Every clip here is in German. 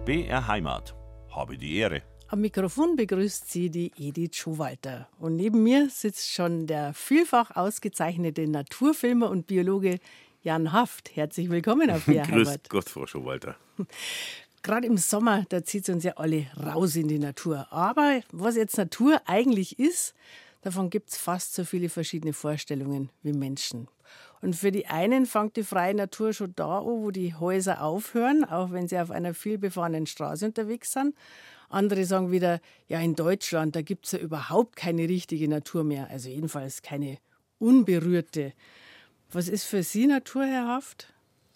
BR Heimat. Habe die Ehre. Am Mikrofon begrüßt Sie die Edith Schowalter. Und neben mir sitzt schon der vielfach ausgezeichnete Naturfilmer und Biologe Jan Haft. Herzlich willkommen auf BR Grüß Heimat. Gott, Frau Schowalter. Gerade im Sommer, da zieht es uns ja alle raus in die Natur. Aber was jetzt Natur eigentlich ist, davon gibt es fast so viele verschiedene Vorstellungen wie Menschen. Und für die einen fängt die freie Natur schon da an, wo die Häuser aufhören, auch wenn sie auf einer vielbefahrenen Straße unterwegs sind. Andere sagen wieder, ja, in Deutschland, da gibt es ja überhaupt keine richtige Natur mehr. Also jedenfalls keine unberührte. Was ist für Sie Natur, Herr Haft?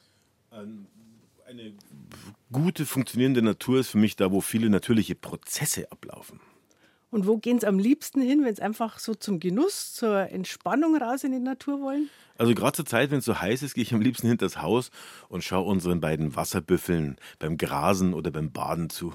Eine gute, funktionierende Natur ist für mich da, wo viele natürliche Prozesse ablaufen. Und wo gehen Sie am liebsten hin, wenn Sie einfach so zum Genuss, zur Entspannung raus in die Natur wollen? Also gerade zur Zeit, wenn es so heiß ist, gehe ich am liebsten hinter das Haus und schaue unseren beiden Wasserbüffeln beim Grasen oder beim Baden zu.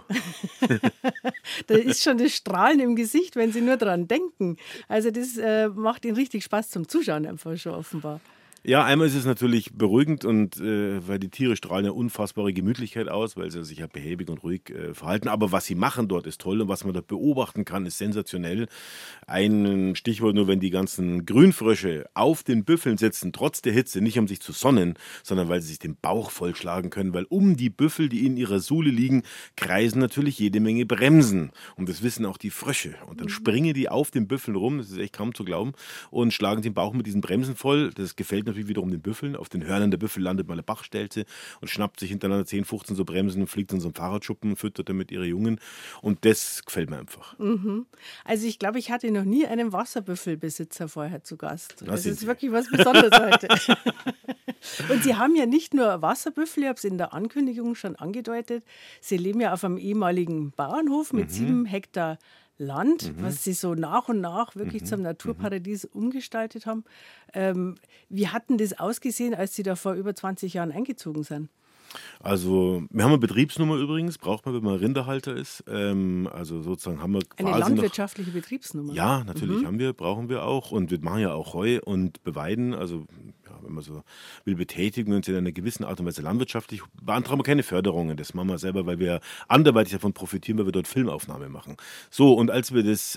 Da ist schon das Strahlen im Gesicht, wenn Sie nur dran denken. Also das macht Ihnen richtig Spaß zum Zuschauen einfach schon offenbar. Ja, einmal ist es natürlich beruhigend und weil die Tiere strahlen ja unfassbare Gemütlichkeit aus, weil sie sich ja behäbig und ruhig verhalten. Aber was sie machen dort ist toll und was man dort beobachten kann, ist sensationell. Ein Stichwort nur, wenn die ganzen Grünfrösche auf den Büffeln sitzen, trotz der Hitze, nicht um sich zu sonnen, sondern weil sie sich den Bauch vollschlagen können, weil um die Büffel, die in ihrer Suhle liegen, kreisen natürlich jede Menge Bremsen. Und das wissen auch die Frösche. Und dann springen die auf den Büffeln rum, das ist echt kaum zu glauben, und schlagen den Bauch mit diesen Bremsen voll. Das gefällt natürlich wiederum den Büffeln. Auf den Hörnern der Büffel landet mal eine Bachstelze und schnappt sich hintereinander 10, 15 so Bremsen und fliegt in so einen Fahrradschuppen und füttert damit ihre Jungen. Und das gefällt mir einfach. Also ich glaube, ich hatte noch nie einen Wasserbüffelbesitzer vorher zu Gast. Na, Das sind ist Sie. wirklich was Besonderes heute. Und Sie haben ja nicht nur Wasserbüffel, ich habe es in der Ankündigung schon angedeutet, Sie leben ja auf einem ehemaligen Bauernhof mit 7 Hektar Land, was Sie so nach und nach wirklich zum Naturparadies umgestaltet haben. Wie hat denn das ausgesehen, als Sie da vor über 20 Jahren eingezogen sind? Also, wir haben eine Betriebsnummer übrigens, braucht man, wenn man Rinderhalter ist. Also sozusagen haben wir quasi Eine landwirtschaftliche Betriebsnummer? Ja, natürlich haben wir, brauchen wir auch. Und wir machen ja auch Heu und beweiden. Also, ja, wenn man so will, betätigen wir uns in einer gewissen Art und Weise landwirtschaftlich. Beantragen wir keine Förderungen. Das machen wir selber, weil wir anderweitig davon profitieren, weil wir dort Filmaufnahme machen. So, und als wir das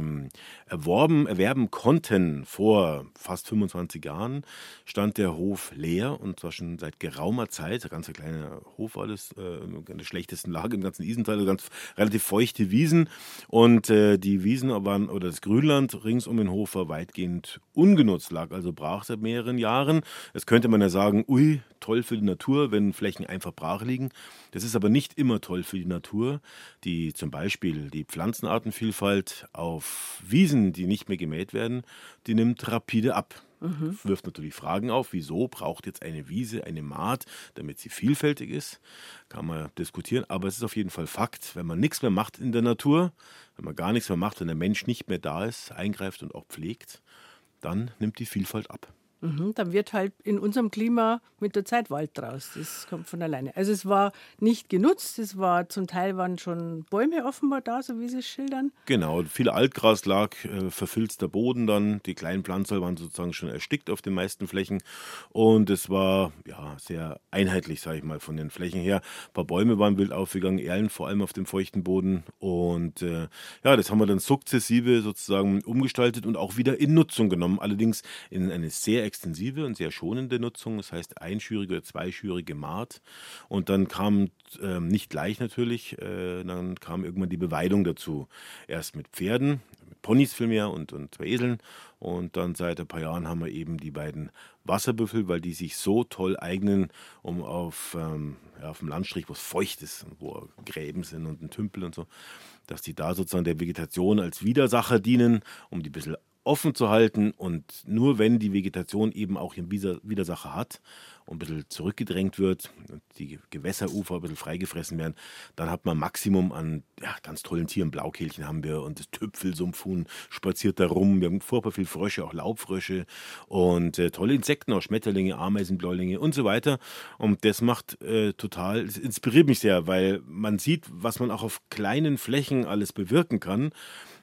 erwerben konnten vor fast 25 Jahren, stand der Hof leer und zwar schon seit geraumer Zeit. Ein ganz kleiner Hof war das, in der schlechtesten Lage im ganzen Isental, also ganz relativ feuchte Wiesen. Und die Wiesen waren, oder das Grünland rings um den Hof war weitgehend ungenutzt, lag also brach seit mehreren Jahren. Jetzt könnte man ja sagen, ui, toll für die Natur, wenn Flächen einfach brach liegen. Das ist aber nicht immer toll für die Natur, die zum Beispiel die Pflanzenartenvielfalt auf Wiesen, die nicht mehr gemäht werden, die nimmt rapide ab. Wirft natürlich Fragen auf, wieso braucht jetzt eine Wiese eine Maat, damit sie vielfältig ist, kann man diskutieren, aber es ist auf jeden Fall Fakt, wenn man nichts mehr macht in der Natur, wenn man gar nichts mehr macht, wenn der Mensch nicht mehr da ist, eingreift und auch pflegt, dann nimmt die Vielfalt ab. Dann wird halt in unserem Klima mit der Zeit Wald draus. Das kommt von alleine. Also es war nicht genutzt, es war zum Teil waren schon Bäume offenbar da, so wie Sie es schildern. Genau, viel Altgras lag, verfilzter Boden dann, die kleinen Pflanzen waren sozusagen schon erstickt auf den meisten Flächen und es war ja sehr einheitlich, sage ich mal, von den Flächen her. Ein paar Bäume waren wild aufgegangen, Erlen vor allem auf dem feuchten Boden und ja, das haben wir dann sukzessive sozusagen umgestaltet und auch wieder in Nutzung genommen, allerdings in eine sehr extensive und sehr schonende Nutzung, das heißt einschürige oder zweischürige Maat und dann kam nicht gleich natürlich, dann kam irgendwann die Beweidung dazu. Erst mit Pferden, mit Ponys vielmehr und 2 Eseln und dann seit ein paar Jahren haben wir eben die beiden Wasserbüffel, weil die sich so toll eignen, um auf dem Landstrich, wo es feucht ist, wo Gräben sind und ein Tümpel und so, dass die da sozusagen der Vegetation als Widersacher dienen, um die ein bisschen offen zu halten und nur wenn die Vegetation eben auch ihren Widersacher hat und ein bisschen zurückgedrängt wird und die Gewässerufer ein bisschen freigefressen werden, dann hat man ein Maximum an ganz tollen Tieren. Blaukehlchen haben wir und das Tüpfelsumpfhuhn spaziert da rum. Wir haben furchtbar viele Frösche, auch Laubfrösche und tolle Insekten, auch Schmetterlinge, Ameisenbläulinge und so weiter. Und das macht das inspiriert mich sehr, weil man sieht, was man auch auf kleinen Flächen alles bewirken kann.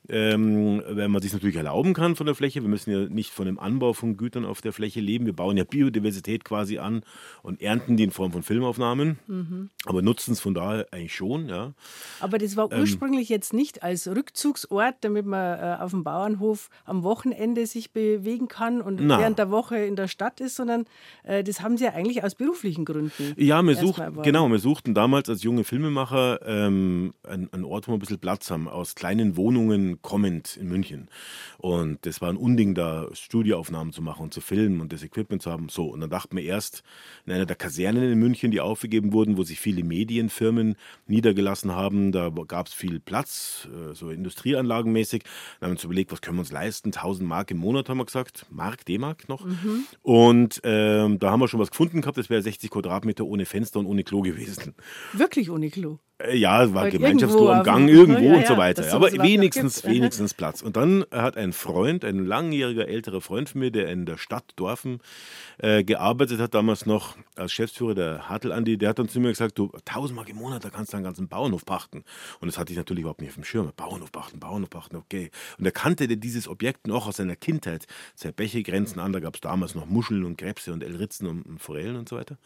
wenn man sich natürlich erlauben kann von der Fläche. Wir müssen ja nicht von dem Anbau von Gütern auf der Fläche leben. Wir bauen ja Biodiversität quasi an und ernten die in Form von Filmaufnahmen, aber nutzen es von daher eigentlich schon. Ja. Aber das war ursprünglich jetzt nicht als Rückzugsort, damit man auf dem Bauernhof am Wochenende sich bewegen kann und während der Woche in der Stadt ist, sondern das haben Sie ja eigentlich aus beruflichen Gründen. Ja, wir suchten damals als junge Filmemacher einen Ort, wo wir ein bisschen Platz haben, aus kleinen Wohnungen kommend in München. Und das war ein Unding, da Studioaufnahmen zu machen und zu filmen und das Equipment zu haben. So, und dann dachten wir erst in einer der Kasernen in München, die aufgegeben wurden, wo sich viele Medienfirmen niedergelassen haben, da gab es viel Platz, so industrieanlagenmäßig. Dann haben wir uns überlegt, was können wir uns leisten? 1000 Mark im Monat, haben wir gesagt. D-Mark noch. Und da haben wir schon was gefunden gehabt, das wäre 60 Quadratmeter ohne Fenster und ohne Klo gewesen. Wirklich ohne Klo? Ja, es war Gemeinschaftsklo am Gang irgendwo und so weiter. Aber wenigstens wenigstens Platz. Und dann hat ein Freund, ein langjähriger älterer Freund von mir, der in der Stadt Dorfen gearbeitet hat, damals noch als Geschäftsführer, der Hartl Andi, der hat dann zu mir gesagt, du, 1000 Mark im Monat, da kannst du einen ganzen Bauernhof pachten. Und das hatte ich natürlich überhaupt nicht auf dem Schirm. Bauernhof pachten, okay. Und er kannte dieses Objekt noch aus seiner Kindheit. Sehr Bäche-Grenzen an, da gab es damals noch Muscheln und Krebse und Elritzen und Forellen und so weiter.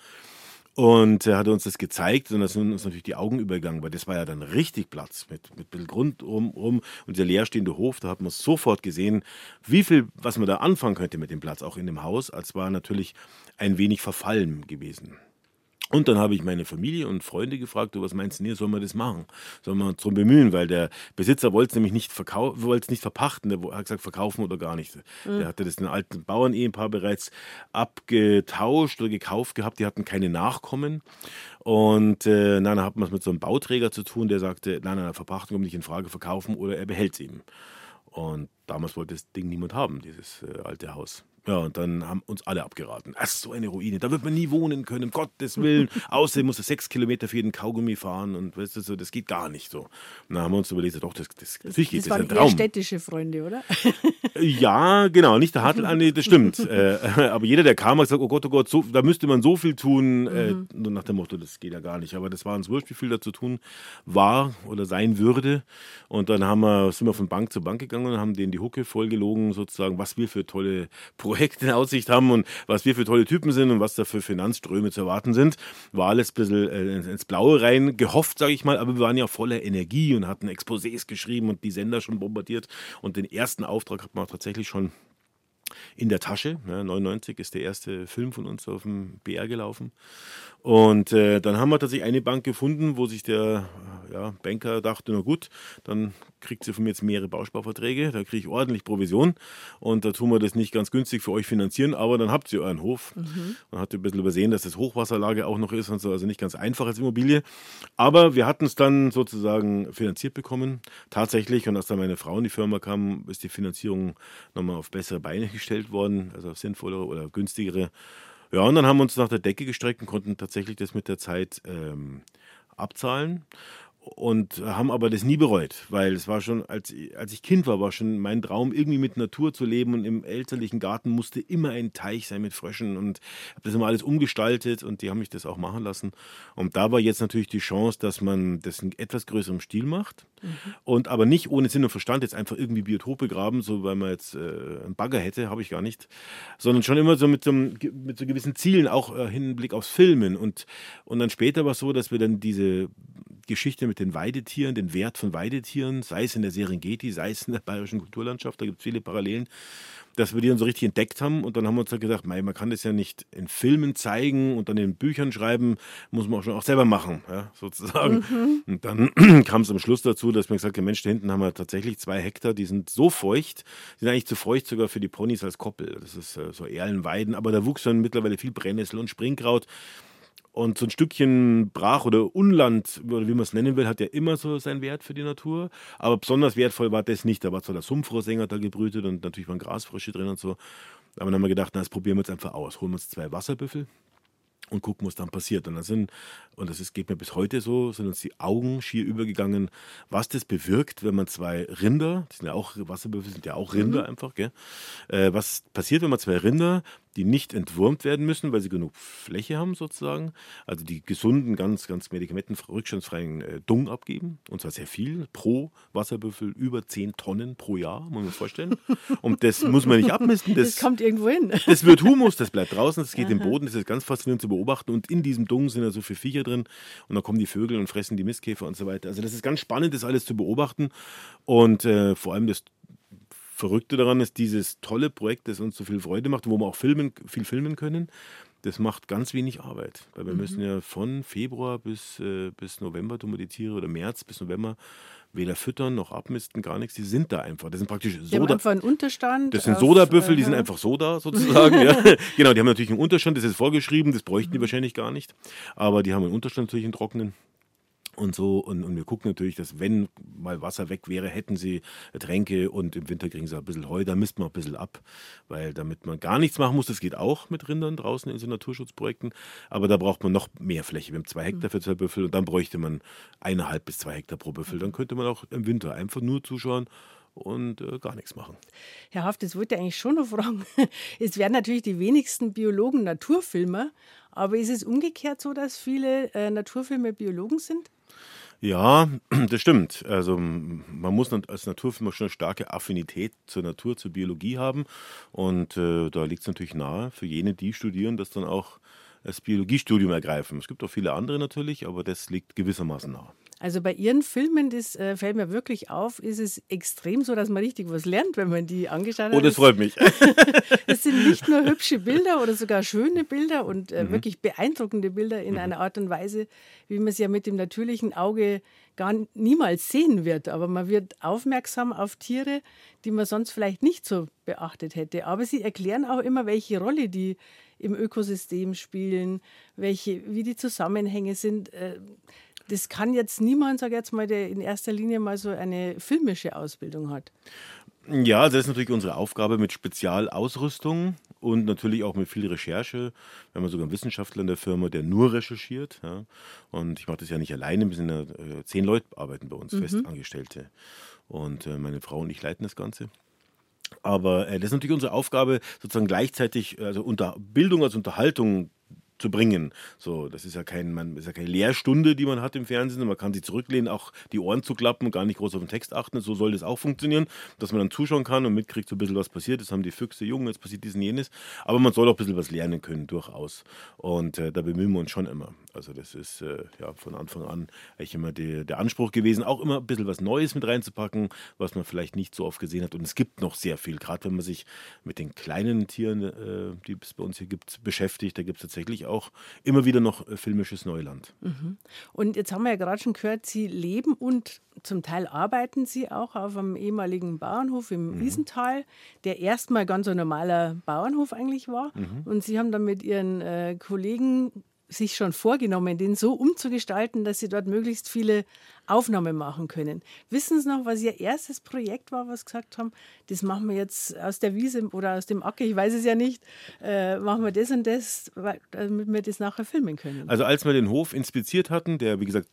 Und er hat uns das gezeigt und da sind uns natürlich die Augen übergegangen, weil das war ja dann richtig Platz mit ein bisschen Grund rum und dieser leerstehende Hof, da hat man sofort gesehen, was man da anfangen könnte mit dem Platz, auch in dem Haus, als war natürlich ein wenig verfallen gewesen. Und dann habe ich meine Familie und Freunde gefragt, du, was meinst du, soll man das machen? Soll man uns darum bemühen? Weil der Besitzer wollte es nämlich nicht verpachten, der hat gesagt, verkaufen oder gar nicht. Der hatte das den alten Bauernehepaar bereits abgetauscht oder gekauft gehabt, die hatten keine Nachkommen. Und dann hat man es mit so einem Bauträger zu tun, der sagte, nein, Verpachtung kommt nicht in Frage, verkaufen oder er behält es eben. Und damals wollte das Ding niemand haben, dieses alte Haus. Ja, und dann haben uns alle abgeraten. Das ist so eine Ruine, da wird man nie wohnen können, um Gottes Willen. Außerdem muss er 6 Kilometer für jeden Kaugummi fahren und weißt du, so, das geht gar nicht so. Und dann haben wir uns überlegt, doch, natürlich geht, das waren ist ein Traum. eher städtische Freunde, oder? Ja, genau, nicht der Hartl Andi, das stimmt. Aber jeder, der kam, hat gesagt, oh Gott, so, da müsste man so viel tun. Nur nach dem Motto, das geht ja gar nicht. Aber das war uns wurscht, wie viel da zu tun war oder sein würde. Und dann sind wir von Bank zu Bank gegangen und haben denen die Hucke vollgelogen, sozusagen, was wir für tolle Projekte in Aussicht haben und was wir für tolle Typen sind und was da für Finanzströme zu erwarten sind. War alles ein bisschen ins Blaue rein gehofft, sage ich mal, aber wir waren ja voller Energie und hatten Exposés geschrieben und die Sender schon bombardiert. Und den ersten Auftrag hat man auch tatsächlich schon in der Tasche. Ja, 99 ist der erste Film von uns auf dem BR gelaufen. Und dann haben wir tatsächlich eine Bank gefunden, wo sich der Banker dachte, na gut, dann kriegt sie von mir jetzt mehrere Bausparverträge, da kriege ich ordentlich Provision und da tun wir das nicht ganz günstig für euch finanzieren, aber dann habt ihr euren Hof. Man hat ein bisschen übersehen, dass das Hochwasserlage auch noch ist und so, also nicht ganz einfach als Immobilie. Aber wir hatten es dann sozusagen finanziert bekommen, tatsächlich. Und als dann meine Frau in die Firma kam, ist die Finanzierung nochmal auf bessere Beine gestellt worden, also auf sinnvollere oder günstigere. Ja, und dann haben wir uns nach der Decke gestreckt und konnten tatsächlich das mit der Zeit abzahlen. Und haben aber das nie bereut, weil es war schon, als ich Kind war schon mein Traum, irgendwie mit Natur zu leben und im elterlichen Garten musste immer ein Teich sein mit Fröschen und habe das immer alles umgestaltet und die haben mich das auch machen lassen. Und da war jetzt natürlich die Chance, dass man das in etwas größerem Stil macht und aber nicht ohne Sinn und Verstand jetzt einfach irgendwie Biotope graben, so weil man jetzt einen Bagger hätte, habe ich gar nicht, sondern schon immer so mit so gewissen Zielen, auch Hinblick aufs Filmen und dann später war es so, dass wir dann diese Geschichte mit den Weidetieren, den Wert von Weidetieren, sei es in der Serengeti, sei es in der bayerischen Kulturlandschaft, da gibt es viele Parallelen, dass wir die dann so richtig entdeckt haben und dann haben wir uns halt gedacht, man kann das ja nicht in Filmen zeigen und dann in Büchern schreiben, muss man auch selber machen, ja, sozusagen. Und dann kam es am Schluss dazu, dass man gesagt hat, Mensch, da hinten haben wir tatsächlich 2 Hektar, die sind so feucht, die sind eigentlich zu feucht sogar für die Ponys als Koppel, das ist so Erlenweiden, aber da wuchs dann mittlerweile viel Brennnessel und Springkraut. Und so ein Stückchen Brach- oder Unland, oder wie man es nennen will, hat ja immer so seinen Wert für die Natur. Aber besonders wertvoll war das nicht. Da war zwar der Sumpfrohsänger da gebrütet und natürlich waren Grasfrösche drin und so. Aber dann haben wir gedacht, das probieren wir jetzt einfach aus. Holen wir uns 2 Wasserbüffel und gucken, was dann passiert. Und geht mir bis heute so, sind uns die Augen schier übergegangen, was das bewirkt, wenn man 2 Rinder, das sind ja auch Wasserbüffel, sind ja auch Rinder einfach, gell? Was passiert, wenn man 2 Rinder die nicht entwurmt werden müssen, weil sie genug Fläche haben sozusagen. Also die gesunden, ganz, ganz medikamentenrückstandsfreien Dung abgeben. Und zwar sehr viel. Pro Wasserbüffel über 10 Tonnen pro Jahr, muss man sich vorstellen. Und das muss man nicht abmisten. Das kommt irgendwo hin. Das wird Humus, das bleibt draußen, das geht im Boden. Das ist ganz faszinierend zu beobachten. Und in diesem Dung sind ja so viele Viecher drin. Und dann kommen die Vögel und fressen die Mistkäfer und so weiter. Also das ist ganz spannend, das alles zu beobachten. Und vor allem das Verrückte daran ist dieses tolle Projekt, das uns so viel Freude macht, wo wir auch viel filmen können. Das macht ganz wenig Arbeit, weil wir müssen ja von Februar bis November tun wir die Tiere oder März bis November weder füttern noch abmisten, gar nichts. Die sind da einfach. Das sind praktisch Die haben einfach einen Unterstand. Das sind Sodabüffel, die sind einfach so da sozusagen. Ja. Genau, die haben natürlich einen Unterstand, das ist vorgeschrieben, das bräuchten die wahrscheinlich gar nicht. Aber die haben einen Unterstand natürlich einen trockenen. Und so, und wir gucken natürlich, dass wenn mal Wasser weg wäre, hätten sie Tränke und im Winter kriegen sie ein bisschen Heu, da misst man ein bisschen ab, weil damit man gar nichts machen muss, das geht auch mit Rindern draußen in so Naturschutzprojekten, aber da braucht man noch mehr Fläche. Wir haben 2 Hektar für 2 Büffel und dann bräuchte man 1,5 bis 2 Hektar pro Büffel. Dann könnte man auch im Winter einfach nur zuschauen und gar nichts machen. Herr Haft, das wollte ich eigentlich schon noch fragen. Es werden natürlich die wenigsten Biologen Naturfilmer, aber ist es umgekehrt so, dass viele Naturfilmer Biologen sind? Ja, das stimmt. Also man muss als Naturfilmer schon eine starke Affinität zur Natur, zur Biologie haben. Und da liegt es natürlich nahe, für jene, die studieren, das dann auch das Biologiestudium ergreifen. Es gibt auch viele andere natürlich, aber das liegt gewissermaßen nahe. Also bei Ihren Filmen, das fällt mir wirklich auf, ist es extrem so, dass man richtig was lernt, wenn man die angeschaut hat. Oh, das freut mich. Es sind nicht nur hübsche Bilder oder sogar schöne Bilder und wirklich beeindruckende Bilder in einer Art und Weise, wie man es ja mit dem natürlichen Auge niemals sehen wird. Aber man wird aufmerksam auf Tiere, die man sonst vielleicht nicht so beachtet hätte. Aber Sie erklären auch immer, welche Rolle die im Ökosystem spielen, wie die Zusammenhänge sind. Das kann jetzt niemand, sage ich jetzt mal, der in erster Linie mal so eine filmische Ausbildung hat. Ja, das ist natürlich unsere Aufgabe mit Spezialausrüstung und natürlich auch mit viel Recherche. Wir haben sogar einen Wissenschaftler in der Firma, der nur recherchiert. Ja. Und ich mache das ja nicht alleine, wir sind ja 10 Leute arbeiten bei uns, Festangestellte. Und meine Frau und ich leiten das Ganze. Aber das ist natürlich unsere Aufgabe, sozusagen gleichzeitig also Bildung als Unterhaltung zu bringen. So, das ist ja keine Lehrstunde, die man hat im Fernsehen. Man kann sich zurücklehnen, auch die Ohren zu klappen und gar nicht groß auf den Text achten. So soll das auch funktionieren, dass man dann zuschauen kann und mitkriegt so ein bisschen, was passiert. Das haben die Füchse, Jungen, jetzt passiert dies und jenes. Aber man soll auch ein bisschen was lernen können, durchaus. Und da bemühen wir uns schon immer. Also das ist von Anfang an eigentlich immer der Anspruch gewesen, auch immer ein bisschen was Neues mit reinzupacken, was man vielleicht nicht so oft gesehen hat. Und es gibt noch sehr viel, gerade wenn man sich mit den kleinen Tieren, die es bei uns hier gibt, beschäftigt. Da gibt es tatsächlich auch immer wieder noch filmisches Neuland. Und jetzt haben wir ja gerade schon gehört, Sie leben und zum Teil arbeiten Sie auch auf einem ehemaligen Bauernhof im Wiesental, der erstmal ganz ein normaler Bauernhof eigentlich war. Und Sie haben dann mit Ihren Kollegen sich schon vorgenommen, den so umzugestalten, dass Sie dort möglichst viele Aufnahmen machen können. Wissen Sie noch, was Ihr erstes Projekt war, was Sie gesagt haben, das machen wir jetzt aus der Wiese oder aus dem Acker, ich weiß es ja nicht, machen wir das und das, damit wir das nachher filmen können? Also als wir den Hof inspiziert hatten, der wie gesagt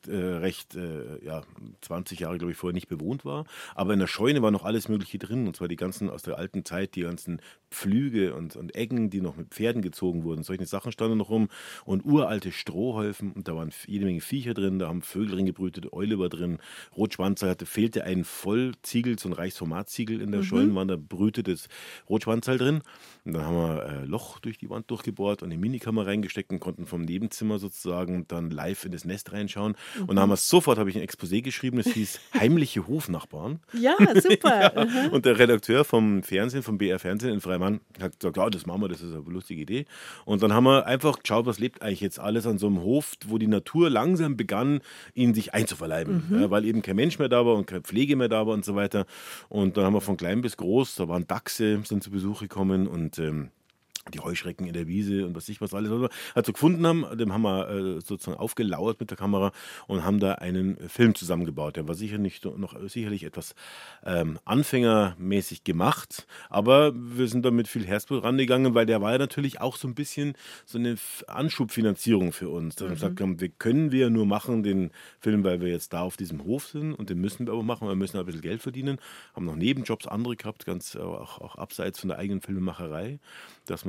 20 Jahre, glaube ich, vorher nicht bewohnt war, aber in der Scheune war noch alles Mögliche drin, und zwar die ganzen aus der alten Zeit, die ganzen Pflüge und Eggen, die noch mit Pferden gezogen wurden. Solche Sachen standen noch rum und uralte Strohhäufen, und da waren jede Menge Viecher drin, da haben Vögel drin gebrütet, Eule war drin, Rotschwanzerl fehlte ein Vollziegel, so ein Reichsformatziegel in der Scheunenwand, da brütete Rotschwanzerl drin. Und dann haben wir ein Loch durch die Wand durchgebohrt und eine Minikamera reingesteckt und konnten vom Nebenzimmer sozusagen dann live in das Nest reinschauen. Und dann habe ich ein Exposé geschrieben, das hieß Heimliche Hofnachbarn. Ja, super. Ja. Und der Redakteur vom Fernsehen, vom BR Fernsehen in Freimann, hat gesagt, ja, das machen wir, das ist eine lustige Idee. Und dann haben wir einfach geschaut, was lebt eigentlich jetzt alles an so einem Hof, wo die Natur langsam begann, ihn sich einzuverleiben, weil eben kein Mensch mehr da war und keine Pflege mehr da war und so weiter. Und dann haben wir von klein bis groß, da waren Dachse, sind zu Besuch gekommen und die Heuschrecken in der Wiese und was alles, was wir also gefunden haben, dem haben wir sozusagen aufgelauert mit der Kamera und haben da einen Film zusammengebaut. Der war sicherlich etwas anfängermäßig gemacht, aber wir sind da mit viel Herzblut rangegangen, weil der war ja natürlich auch so ein bisschen so eine Anschubfinanzierung für uns. Dass wir gesagt haben, können wir nur machen den Film, weil wir jetzt da auf diesem Hof sind, und den müssen wir aber machen, wir müssen ein bisschen Geld verdienen, haben noch Nebenjobs andere gehabt, ganz auch abseits von der eigenen Filmemacherei, dass wir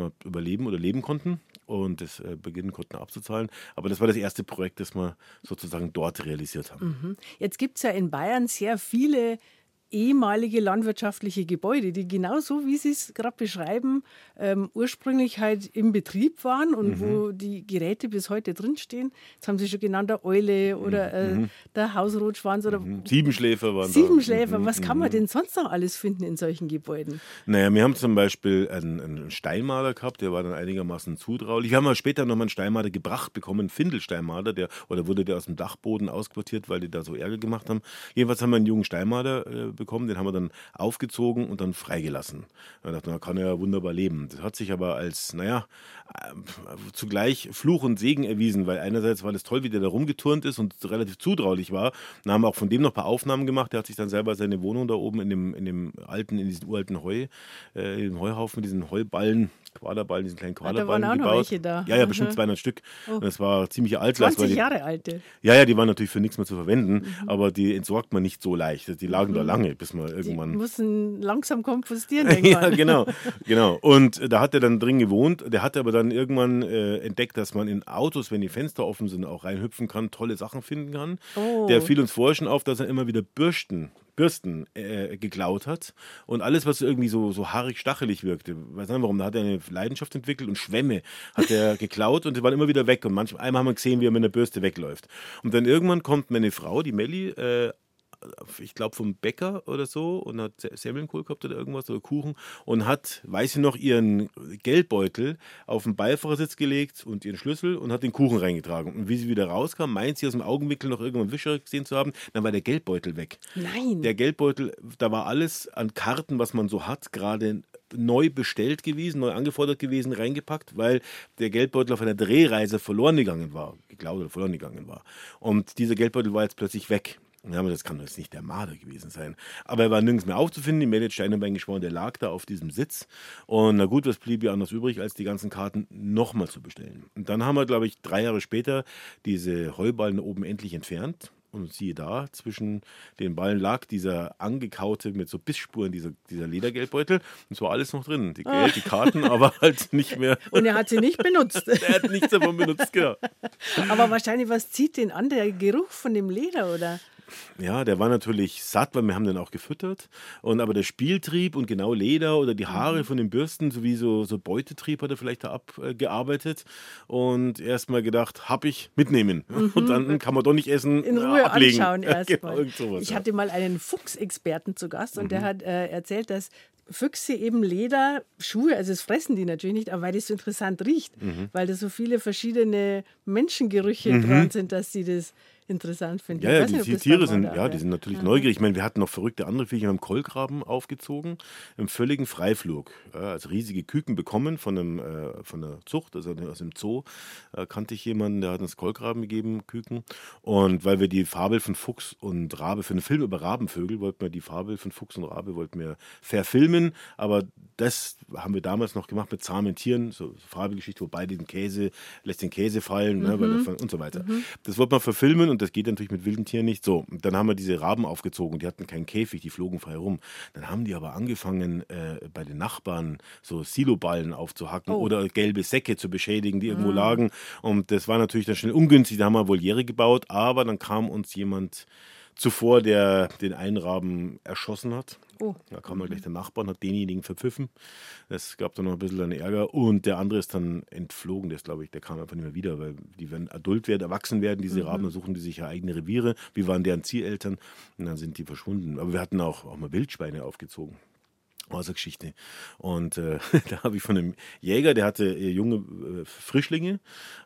wir überleben oder leben konnten und das beginnen konnten abzuzahlen. Aber das war das erste Projekt, das wir sozusagen dort realisiert haben. Jetzt gibt es ja in Bayern sehr viele ehemalige landwirtschaftliche Gebäude, die genauso, wie Sie es gerade beschreiben, ursprünglich halt im Betrieb waren und wo die Geräte bis heute drinstehen. Jetzt haben Sie schon genannt, der Eule oder der Hausrotschwanz oder Siebenschläfer waren Siebenschläfer. Was kann man denn sonst noch alles finden in solchen Gebäuden? Naja, wir haben zum Beispiel einen Steinmaler gehabt, der war dann einigermaßen zutraulich. Wir haben aber später nochmal einen Steinmaler gebracht bekommen, einen Findelsteinmaler, wurde der aus dem Dachboden ausquartiert, weil die da so Ärger gemacht haben. Jedenfalls haben wir einen jungen Steinmaler bekommen, den haben wir dann aufgezogen und dann freigelassen. Da dachte man, kann er ja wunderbar leben. Das hat sich aber als, zugleich Fluch und Segen erwiesen, weil einerseits war das toll, wie der da rumgeturnt ist und relativ zutraulich war. Dann haben wir auch von dem noch ein paar Aufnahmen gemacht. Der hat sich dann selber seine Wohnung da oben in diesen uralten im Heuhaufen, diesen Heuballen, Quaderballen, diesen kleinen Quaderballen da waren auch gebaut. noch welche da. Ja, bestimmt 200 Stück. Und das war ziemlich Altlast. 20 Jahre alte. Ja, die waren natürlich für nichts mehr zu verwenden, aber die entsorgt man nicht so leicht. Die lagen da lange, bis man irgendwann... Die mussten langsam kompostieren, denke ich. Ja, genau. Und da hat er dann drin gewohnt. Der hatte aber dann irgendwann entdeckt, dass man in Autos, wenn die Fenster offen sind, auch reinhüpfen kann, tolle Sachen finden kann. Der fiel uns vorher schon auf, dass er immer wieder Bürsten geklaut hat und alles, was irgendwie so haarig, stachelig wirkte. Ich weiß nicht warum, da hat er eine Leidenschaft entwickelt und Schwämme hat er geklaut und die waren immer wieder weg und einmal haben wir gesehen, wie er mit einer Bürste wegläuft. Und dann irgendwann kommt meine Frau, die Melli, ich glaube vom Bäcker oder so und hat Semmelnkohl gehabt oder irgendwas oder Kuchen und hat, weiß ich noch, ihren Geldbeutel auf den Beifahrersitz gelegt und ihren Schlüssel und hat den Kuchen reingetragen. Und wie sie wieder rauskam, meint sie aus dem Augenwinkel noch irgendwann Wischer gesehen zu haben, dann war der Geldbeutel weg. Nein. Der Geldbeutel, da war alles an Karten, was man so hat, gerade neu bestellt gewesen, neu angefordert gewesen, reingepackt, weil der Geldbeutel auf einer Drehreise verloren gegangen war. Und dieser Geldbeutel war jetzt plötzlich weg. Ja, aber das kann jetzt nicht der Marder gewesen sein. Aber er war nirgends mehr aufzufinden. Die Mädel hat Steinebein geschworen, der lag da auf diesem Sitz. Und na gut, was blieb ja anders übrig, als die ganzen Karten nochmal zu bestellen. Und dann haben wir, glaube ich, 3 Jahre später diese Heuballen oben endlich entfernt. Und siehe da, zwischen den Ballen lag dieser angekaute, mit so Bissspuren, dieser Ledergeldbeutel. Und es war alles noch drin. Die Karten, aber halt nicht mehr. Und er hat sie nicht benutzt. Er hat nichts davon benutzt, genau. Aber wahrscheinlich, was zieht den an? Der Geruch von dem Leder, oder? Ja, der war natürlich satt, weil wir haben den auch gefüttert. Aber der Spieltrieb und genau Leder oder die Haare von den Bürsten, sowie so Beutetrieb hat er vielleicht da abgearbeitet. Und erst mal gedacht, hab ich mitnehmen. Und dann kann man doch nicht essen, in Ruhe ablegen. Anschauen erstmal. Genau, ich hatte mal einen Fuchsexperten zu Gast und der hat erzählt, dass Füchse eben Leder, Schuhe, also das fressen die natürlich nicht, aber weil das so interessant riecht, weil da so viele verschiedene Menschengerüche dran sind, dass sie das interessant finden. Ja, die Tiere sind, die sind natürlich neugierig. Ich meine, wir hatten noch verrückte andere Viecher, wir haben Kolkraben aufgezogen, im völligen Freiflug. Also riesige Küken bekommen von der Zucht, also aus dem Zoo, kannte ich jemanden, der hat uns Kolkraben gegeben, Küken. Und weil wir die Fabel von Fuchs und Rabe, für einen Film über Rabenvögel, wollten wir die Fabel von Fuchs und Rabe verfilmen, aber das haben wir damals noch gemacht mit zahmen Tieren, so Fabelgeschichte, wo beide lässt den Käse fallen und so weiter. Das wollten wir verfilmen und das geht natürlich mit wilden Tieren nicht. So, dann haben wir diese Raben aufgezogen, die hatten keinen Käfig, die flogen frei rum. Dann haben die aber angefangen, bei den Nachbarn so Siloballen aufzuhacken oder gelbe Säcke zu beschädigen, die irgendwo lagen. Und das war natürlich dann schnell ungünstig, da haben wir Voliere gebaut, aber dann kam uns jemand zuvor, der den einen Raben erschossen hat. Da kam dann gleich der Nachbar und hat denjenigen verpfiffen. Es gab dann noch ein bisschen Ärger. Und der andere ist dann entflogen. Der kam einfach nicht mehr wieder, weil die, wenn erwachsen werden, diese Raben, dann suchen die sich ja eigene Reviere. Wie waren deren Zieleltern? Und dann sind die verschwunden. Aber wir hatten auch mal Wildschweine aufgezogen. Außer Geschichte. Und da habe ich von einem Jäger, der hatte junge Frischlinge.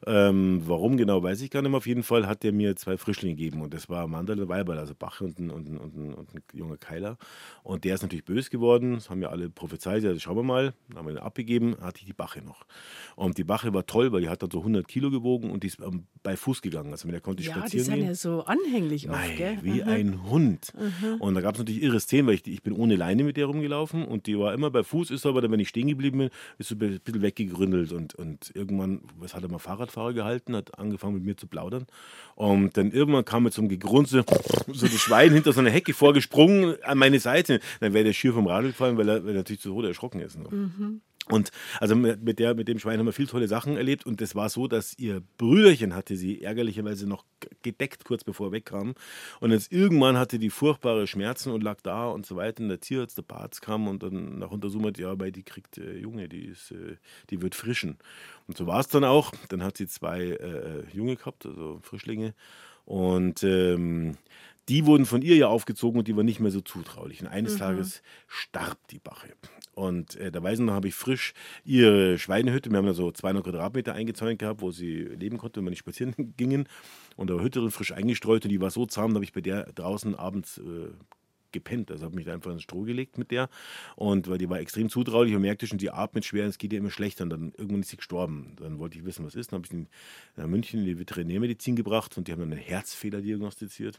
Warum genau, weiß ich gar nicht mehr. Auf jeden Fall hat der mir 2 Frischlinge gegeben. Und das war Mandel und Weiberl, also Bach und ein junger Keiler. Und der ist natürlich böse geworden. Das haben ja alle prophezeit. Also schauen wir mal. Dann haben wir ihn abgegeben, hatte ich die Bache noch. Und die Bache war toll, weil die hat dann so 100 Kilo gewogen und die ist bei Fuß gegangen. Also mit der konnte ich spazieren gehen. Ja, die sind ja so anhänglich oft, gell? Wie ein Hund. Und da gab es natürlich irre Szenen, weil ich bin ohne Leine mit der rumgelaufen. Und die war immer bei Fuß, ist aber dann, wenn ich stehen geblieben bin, ist so ein bisschen weggegründelt. Und irgendwann, was hat er mal Fahrradfahrer gehalten, hat angefangen mit mir zu plaudern. Und dann irgendwann kam mit so einem Gegrunze so das Schwein hinter so einer Hecke vorgesprungen an meine Seite. Dann wäre der schier vom Radl gefallen, weil er natürlich zu Tode erschrocken ist. Ne? Und also mit dem Schwein haben wir viel tolle Sachen erlebt. Und das war so, dass ihr Brüderchen hatte sie ärgerlicherweise noch gedeckt, kurz bevor er wegkam. Und jetzt irgendwann hatte die furchtbare Schmerzen und lag da und so weiter. Und der Tierarzt, der Arzt kam und dann nach Untersuchung hat, ja, weil die kriegt Junge, die wird frischen. Und so war es dann auch. Dann hat sie 2 Junge gehabt, also Frischlinge. Und die wurden von ihr ja aufgezogen und die waren nicht mehr so zutraulich. Und eines Tages starb die Bache. Und da weiß ich noch, habe ich frisch ihre Schweinehütte, wir haben da so 200 Quadratmeter eingezäunt gehabt, wo sie leben konnte, wenn wir nicht spazieren gingen. Und da war Hütte drin frisch eingestreut und die war so zahm, da habe ich bei der draußen abends gepennt. Also habe mich da einfach ins Stroh gelegt mit der. Und weil die war extrem zutraulich und merkte schon, die atmet schwer, es geht ihr immer schlechter. Und dann irgendwann ist sie gestorben. Dann wollte ich wissen, was ist. Dann habe ich sie nach München in die Veterinärmedizin gebracht und die haben dann einen Herzfehler diagnostiziert.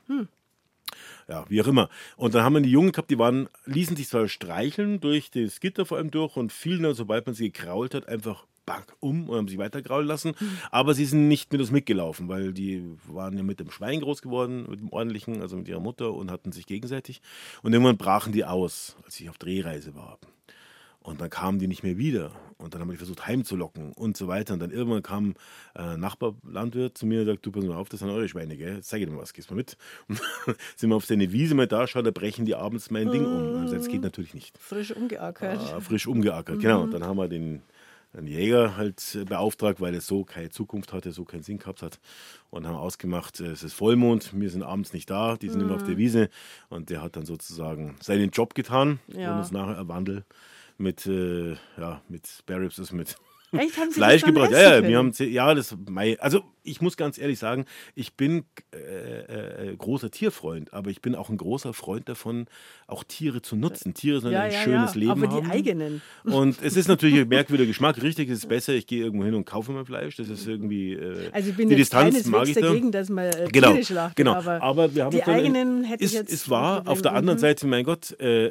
Ja, wie auch immer. Und dann haben wir die Jungen gehabt, ließen sich zwar streicheln durch das Gitter vor allem durch und fielen dann, sobald man sie gekrault hat, einfach und haben sie weiter kraulen lassen. Aber sie sind nicht mit uns mitgelaufen, weil die waren ja mit dem Schwein groß geworden, mit dem ordentlichen, also mit ihrer Mutter und hatten sich gegenseitig. Und irgendwann brachen die aus, als ich auf Drehreise war. Und dann kamen die nicht mehr wieder. Und dann haben wir die versucht heimzulocken und so weiter. Und dann irgendwann kam ein Nachbarlandwirt zu mir und sagt, du, pass mal auf, das sind eure Schweine, gell? Jetzt zeig ich dir mal was, gehst mal mit. Und dann sind wir auf seine Wiese mal da, da brechen die abends mein Ding um. Also das geht natürlich nicht. Frisch umgeackert. Frisch umgeackert, genau. Und dann haben wir den Jäger halt beauftragt, weil es so keine Zukunft hatte, so keinen Sinn gehabt hat. Und haben ausgemacht, es ist Vollmond, wir sind abends nicht da, die sind immer auf der Wiese. Und der hat dann sozusagen seinen Job getan und uns nachher ein Wandel mit Spare Ribs, mit Echt? Haben Sie Fleisch das dann gebracht. essen Wir können? haben, also ich muss ganz ehrlich sagen, ich bin großer Tierfreund, aber ich bin auch ein großer Freund davon, auch Tiere zu nutzen. Tiere sollen ein schönes Leben aber haben. die eigenen. Und es ist natürlich ein merkwürdiger Geschmack. Richtig, es ist besser, ich gehe irgendwo hin und kaufe mir Fleisch. Das ist irgendwie Also ich bin die jetzt Distanz mag ich keineswegs da. dagegen, dass man Genau, Tiere schlachtet, genau. aber wir haben die uns dann, eigenen hätte ich jetzt... Es war auf der anderen Seite, mein Gott,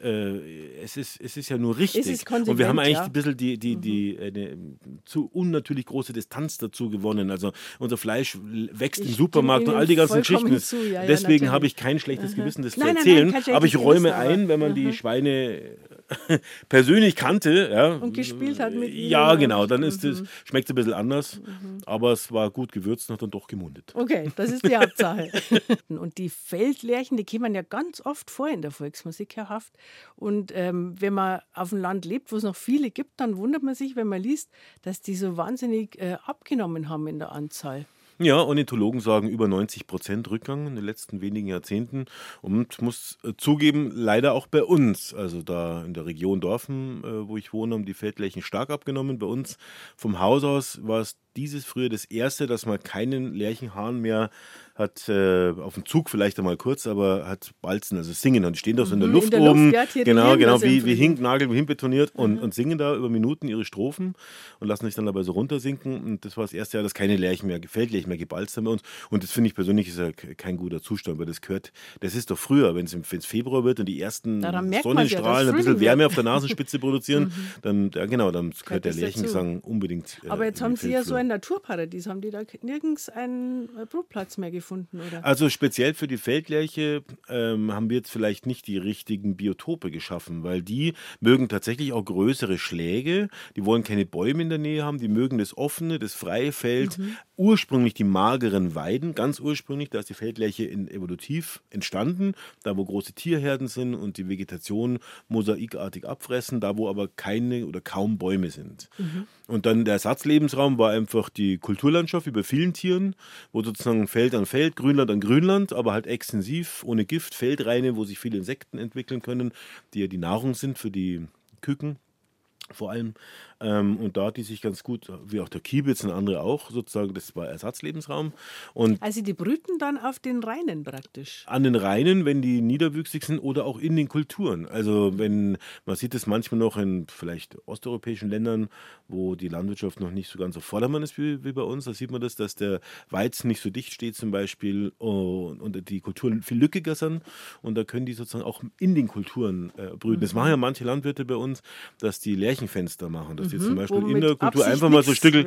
es ist ja nur richtig. Es ist Und wir haben eigentlich konsequent, ein bisschen eine zu unnatürlich große Distanz dazu gewonnen. Also unser Fleisch wächst im Supermarkt und all die ganzen Geschichten. Deswegen habe ich kein schlechtes Gewissen, das zu erzählen. Aber ich räume ein, wenn man die Schweine persönlich kannte, ja, und gespielt hat mit ihnen. Ja, genau, dann schmeckt es ein bisschen anders. Aber es war gut gewürzt und hat dann doch gemundet. Okay, das ist die Hauptsache. Und die Feldlerchen, die kommen ja ganz oft vor in der Volksmusik, Herr Haft. Und wenn man auf dem Land lebt, wo es noch viele gibt, dann wundert man sich, wenn man liest, dass die so wahnsinnig abgenommen haben in der Anzahl. Ja, Ornithologen sagen über 90% Rückgang in den letzten wenigen Jahrzehnten und muss zugeben, leider auch bei uns, also da in der Region Dorfen, wo ich wohne, haben die Feldlerchen stark abgenommen. Bei uns vom Haus aus war es dieses früher das erste, dass man keinen Lerchenhahn mehr hat, auf dem Zug vielleicht einmal kurz, aber hat Balzen, also singen. Und die stehen doch so in der Luft oben, genau, wie Hinknagel, wie hinbetoniert und singen da über Minuten ihre Strophen und lassen sich dann dabei so runtersinken. Und das war das erste Jahr, dass keine Feldlerchen mehr gebalzt haben bei uns. Und das finde ich persönlich ist ja kein guter Zustand, weil das ist doch früher, wenn es Februar wird und die ersten Sonnenstrahlen ein bisschen Wärme auf der Nasenspitze produzieren, dann gehört der Lerchengesang unbedingt. Aber jetzt haben Sie ja so ein Naturparadies, haben die da nirgends einen Brutplatz mehr gefunden, oder? Also speziell für die Feldlerche haben wir jetzt vielleicht nicht die richtigen Biotope geschaffen, weil die mögen tatsächlich auch größere Schläge, die wollen keine Bäume in der Nähe haben, die mögen das offene, das freie Feld, ursprünglich die mageren Weiden, ganz ursprünglich, da ist die Feldlerche evolutiv entstanden, da wo große Tierherden sind und die Vegetation mosaikartig abfressen, da wo aber keine oder kaum Bäume sind. Und dann der Ersatzlebensraum war einfach die Kulturlandschaft wie bei vielen Tieren, wo sozusagen Feld an Feld, Grünland an Grünland, aber halt extensiv, ohne Gift, Feldreine, wo sich viele Insekten entwickeln können, die ja die Nahrung sind für die Küken vor allem. Und da hat die sich ganz gut, wie auch der Kiebitz und andere auch, sozusagen, das war Ersatzlebensraum. Und also die brüten dann auf den Rainen praktisch? An den Rainen, wenn die niederwüchsig sind oder auch in den Kulturen. Also man sieht es manchmal noch in vielleicht osteuropäischen Ländern, wo die Landwirtschaft noch nicht so ganz auf Vordermann ist wie bei uns. Da sieht man das, dass der Weizen nicht so dicht steht zum Beispiel und die Kulturen viel lückiger sind. Und da können die sozusagen auch in den Kulturen brüten. Das machen ja manche Landwirte bei uns, dass die Lärchenfenster machen, dass die zum Beispiel in der Kultur einfach mal so Stückel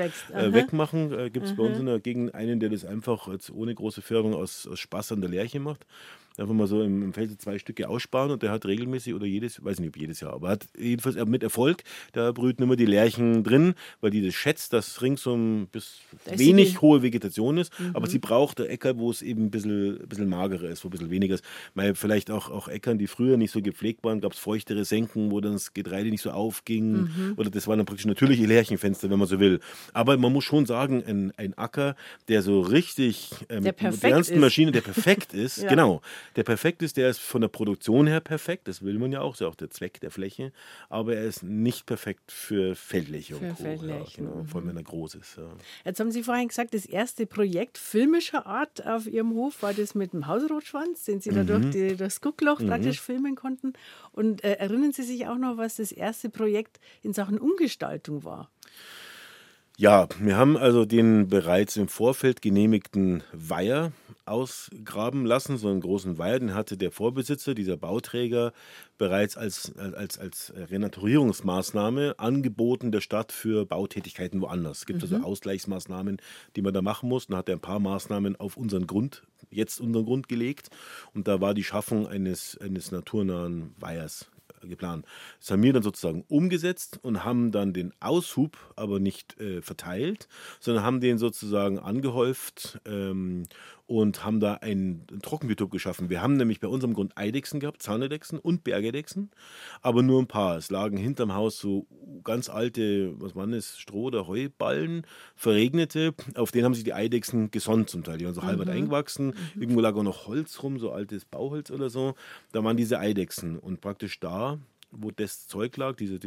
wegmachen. Gibt es bei uns in der Gegend einen, der das einfach jetzt ohne große Förderung aus Spaß an der Lerche macht. einfach mal so im Feld so 2 Stücke aussparen und der hat regelmäßig oder weiß nicht ob jedes Jahr, aber hat jedenfalls mit Erfolg, da brüten immer die Lerchen drin, weil die das schätzt, dass ringsum bis wenig hohe Vegetation ist, aber sie braucht der Äcker, wo es eben ein bisschen magerer ist, wo ein bisschen weniger ist. Weil vielleicht auch Äckern, die früher nicht so gepflegt waren, gab es feuchtere Senken, wo dann das Getreide nicht so aufging oder das waren dann praktisch natürliche Lärchenfenster, wenn man so will. Aber man muss schon sagen, ein Acker, der so richtig mit modernsten Maschinen, der perfekt ist, Ja. genau, der perfekt ist, der ist von der Produktion her perfekt, das will man ja auch, ist ja auch der Zweck der Fläche, aber er ist nicht perfekt für Feldlärche und Co. Feldlärchen, Ja, genau, vor allem wenn er groß ist. Ja. Jetzt haben Sie vorhin gesagt, das erste Projekt filmischer Art auf Ihrem Hof war das mit dem Hausrotschwanz, den Sie da durch das Guckloch praktisch filmen konnten. Und erinnern Sie sich auch noch, was das erste Projekt in Sachen Umgestaltung war? Ja, wir haben also den bereits im Vorfeld genehmigten Weiher ausgraben lassen, so einen großen Weiher, den hatte der Vorbesitzer, dieser Bauträger, bereits als Renaturierungsmaßnahme angeboten der Stadt für Bautätigkeiten woanders. Es gibt also Ausgleichsmaßnahmen, die man da machen muss. Dann hat er ein paar Maßnahmen auf unseren Grund gelegt und da war die Schaffung eines naturnahen Weihers geplant. Das haben wir dann sozusagen umgesetzt und haben dann den Aushub aber nicht verteilt, sondern haben den sozusagen angehäuft und haben da ein Trockenbiotop geschaffen. Wir haben nämlich bei unserem Grund Eidechsen gehabt, Zahneidechsen und Bergeidechsen, aber nur ein paar. Es lagen hinterm Haus so ganz alte, was waren das, Stroh- oder Heuballen, verregnete, auf denen haben sich die Eidechsen gesonnt zum Teil. Die waren so halb eingewachsen, irgendwo lag auch noch Holz rum, so altes Bauholz oder so. Da waren diese Eidechsen und praktisch da, wo das Zeug lag, diese